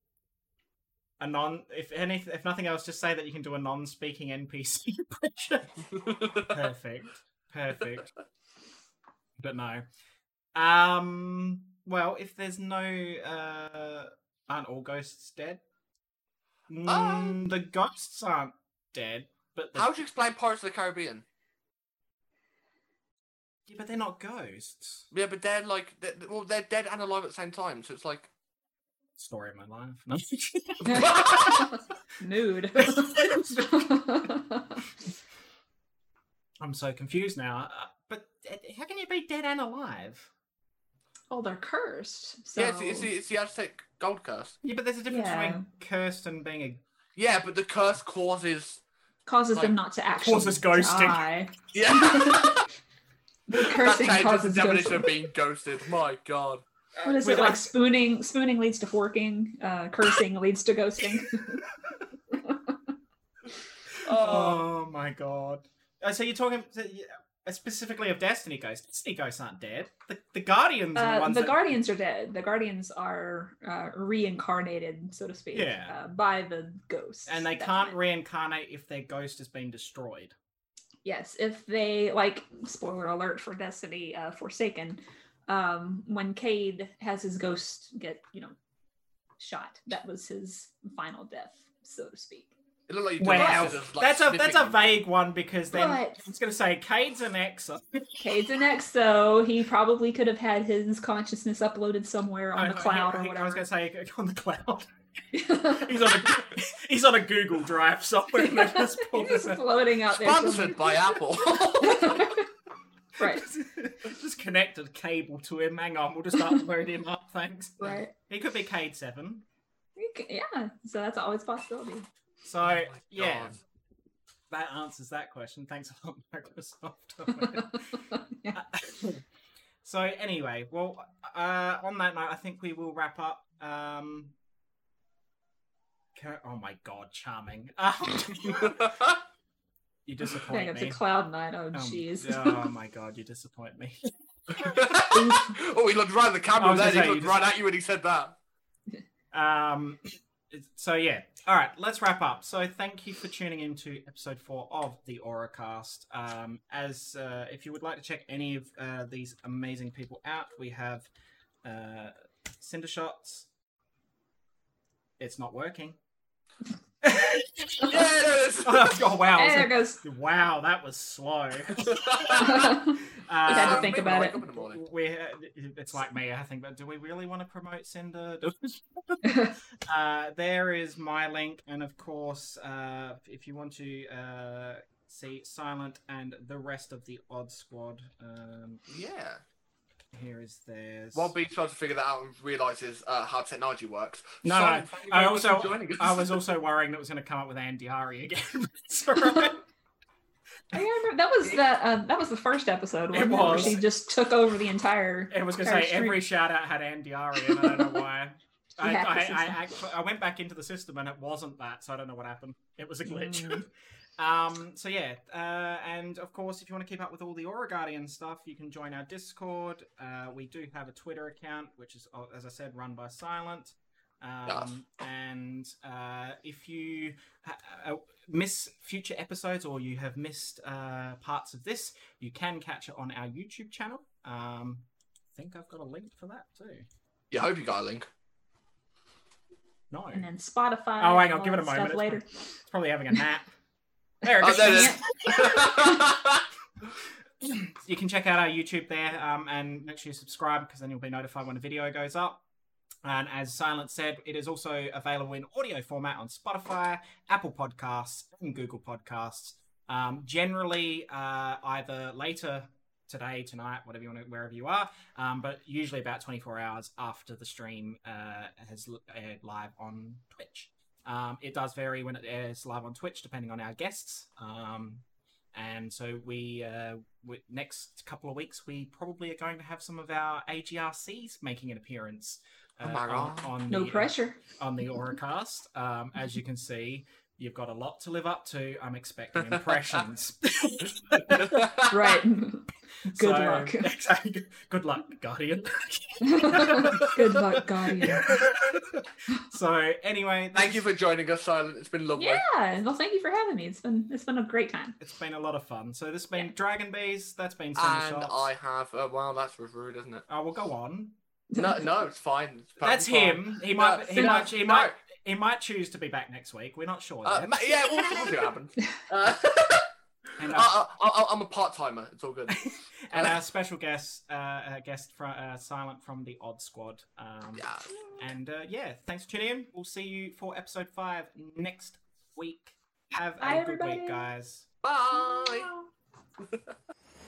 If nothing else, just say that you can do a non-speaking NPC impression. Perfect. But no. Well, if there's no, aren't all ghosts dead? The ghosts aren't dead, but How would you explain Pirates of the Caribbean? yeah, but they're not ghosts. Yeah, but they're like, they're dead and alive at the same time, so it's like. Story of my life. No. Nude. I'm so confused now. But how can you be dead and alive? Oh, they're cursed. So... Yeah, it's the Aztec gold curse. Yeah, but there's a difference between cursed and being a... Yeah, but the curse causes them not to actually Causes ghosting. die. Yeah. The cursing that changes causes the definition ghosting. of being ghosted. My god. What is it, like spooning? Spooning leads to forking. Cursing leads to ghosting. Oh my god. So you're talking specifically of Destiny Ghosts. Destiny Ghosts aren't dead. The Guardians are the ones the Guardians are dead. The Guardians are reincarnated, so to speak, by the ghosts. And they can't reincarnate if their ghost has been destroyed. Yes, if they, like, spoiler alert for Destiny Forsaken, when Cade has his ghost get, shot, that was his final death, so to speak. It looked like you Wow, that's a him. vague one because then But- I was going to say Cade's an Exo. Cade's an Exo. He probably could have had his consciousness uploaded somewhere on the cloud or whatever. I was going to say on the cloud. he's on a Google Drive somewhere. And just He's floating out there. Sponsored by Apple. Right. Just connected cable to him. Hang on, we'll just upload him up. Thanks. Right. He could be Cade 7. Yeah. So that's always a possibility. So yeah, that answers that question. Thanks a lot, Microsoft. Yeah. So anyway, well, on that note, I think we will wrap up. Oh my god, charming! You disappoint Hang up me. to Cloud9. Oh jeez. Oh my god, you disappoint me. Oh, he looked right at the camera then. He looked right just- at you when he said that. So yeah, all right, let's wrap up. So thank you for tuning in to episode 4 of the Auracast. As if you would like to check any of these amazing people out, we have Cinder Shots. It's not working. Yeah, it is. Oh wow! Hey, there goes. Wow, that was slow. had to think Maybe about wake it. up in the morning. It's like me, I think, but do we really want to promote Cinder? There is my link, and of course, if you want to see Silent and the rest of the Odd Squad, Yeah. here is theirs. While Beach tries to figure that out and realizes how technology works. No, Simon, no. thank you I very much also, for joining us. I was also worrying that it was going to come up with Andiari again. It's all right. I remember that was the first episode It where was. she just took over the entire. I was going to entire say stream. every shout out had Andiari, and I don't know why. hacked the system. I went back into the system and it wasn't that, so I don't know what happened. It was a glitch. Mm. So yeah, and of course, if you want to keep up with all the Aura Guardian stuff, you can join our Discord. We do have a Twitter account, which is, as I said, run by Silent. And if you miss future episodes or you have missed parts of this, you can catch it on our YouTube channel. I think I've got a link for that too. Yeah, I hope you got a link. No. And then Spotify. Oh, hang on, all give it a that moment. stuff later. It's probably having a nap. There Oh, it there it is. is. You can check out our YouTube there, and make sure you subscribe because then you'll be notified when a video goes up. And as Silent said, it is also available in audio format on Spotify, Apple Podcasts, and Google Podcasts. Generally, either later today, tonight, whatever you want to, wherever you are, but usually about 24 hours after the stream has aired live on Twitch. It does vary when it airs live on Twitch, depending on our guests. And so we next couple of weeks, we probably are going to have some of our AGRCs making an appearance. Oh my God. On No the, pressure. on the Auracast. As you can see, you've got a lot to live up to. I'm expecting impressions. Right. Good luck. Exactly. Good luck, Guardian. Good luck, Guardian. So anyway, Thank you for joining us, Silent. It's been lovely. Yeah. Well, thank you for having me. It's been a great time. It's been a lot of fun. So this has been Yeah. Dragon Bees. That's been And Cindershots. I have. Well, that's rude, isn't it? Oh, we'll go on. No, it's fine. It's That's perfectly him. fine. He might. No. He might choose to be back next week. We're not sure yet. Yeah, we'll see what happens. And, I'm a part timer. It's all good. and our special guest from Silent from the Odd Squad. Yeah. And yeah, thanks for tuning in. We'll see you for episode 5 next week. Have Bye, a good everybody. week, guys. Bye. Wow.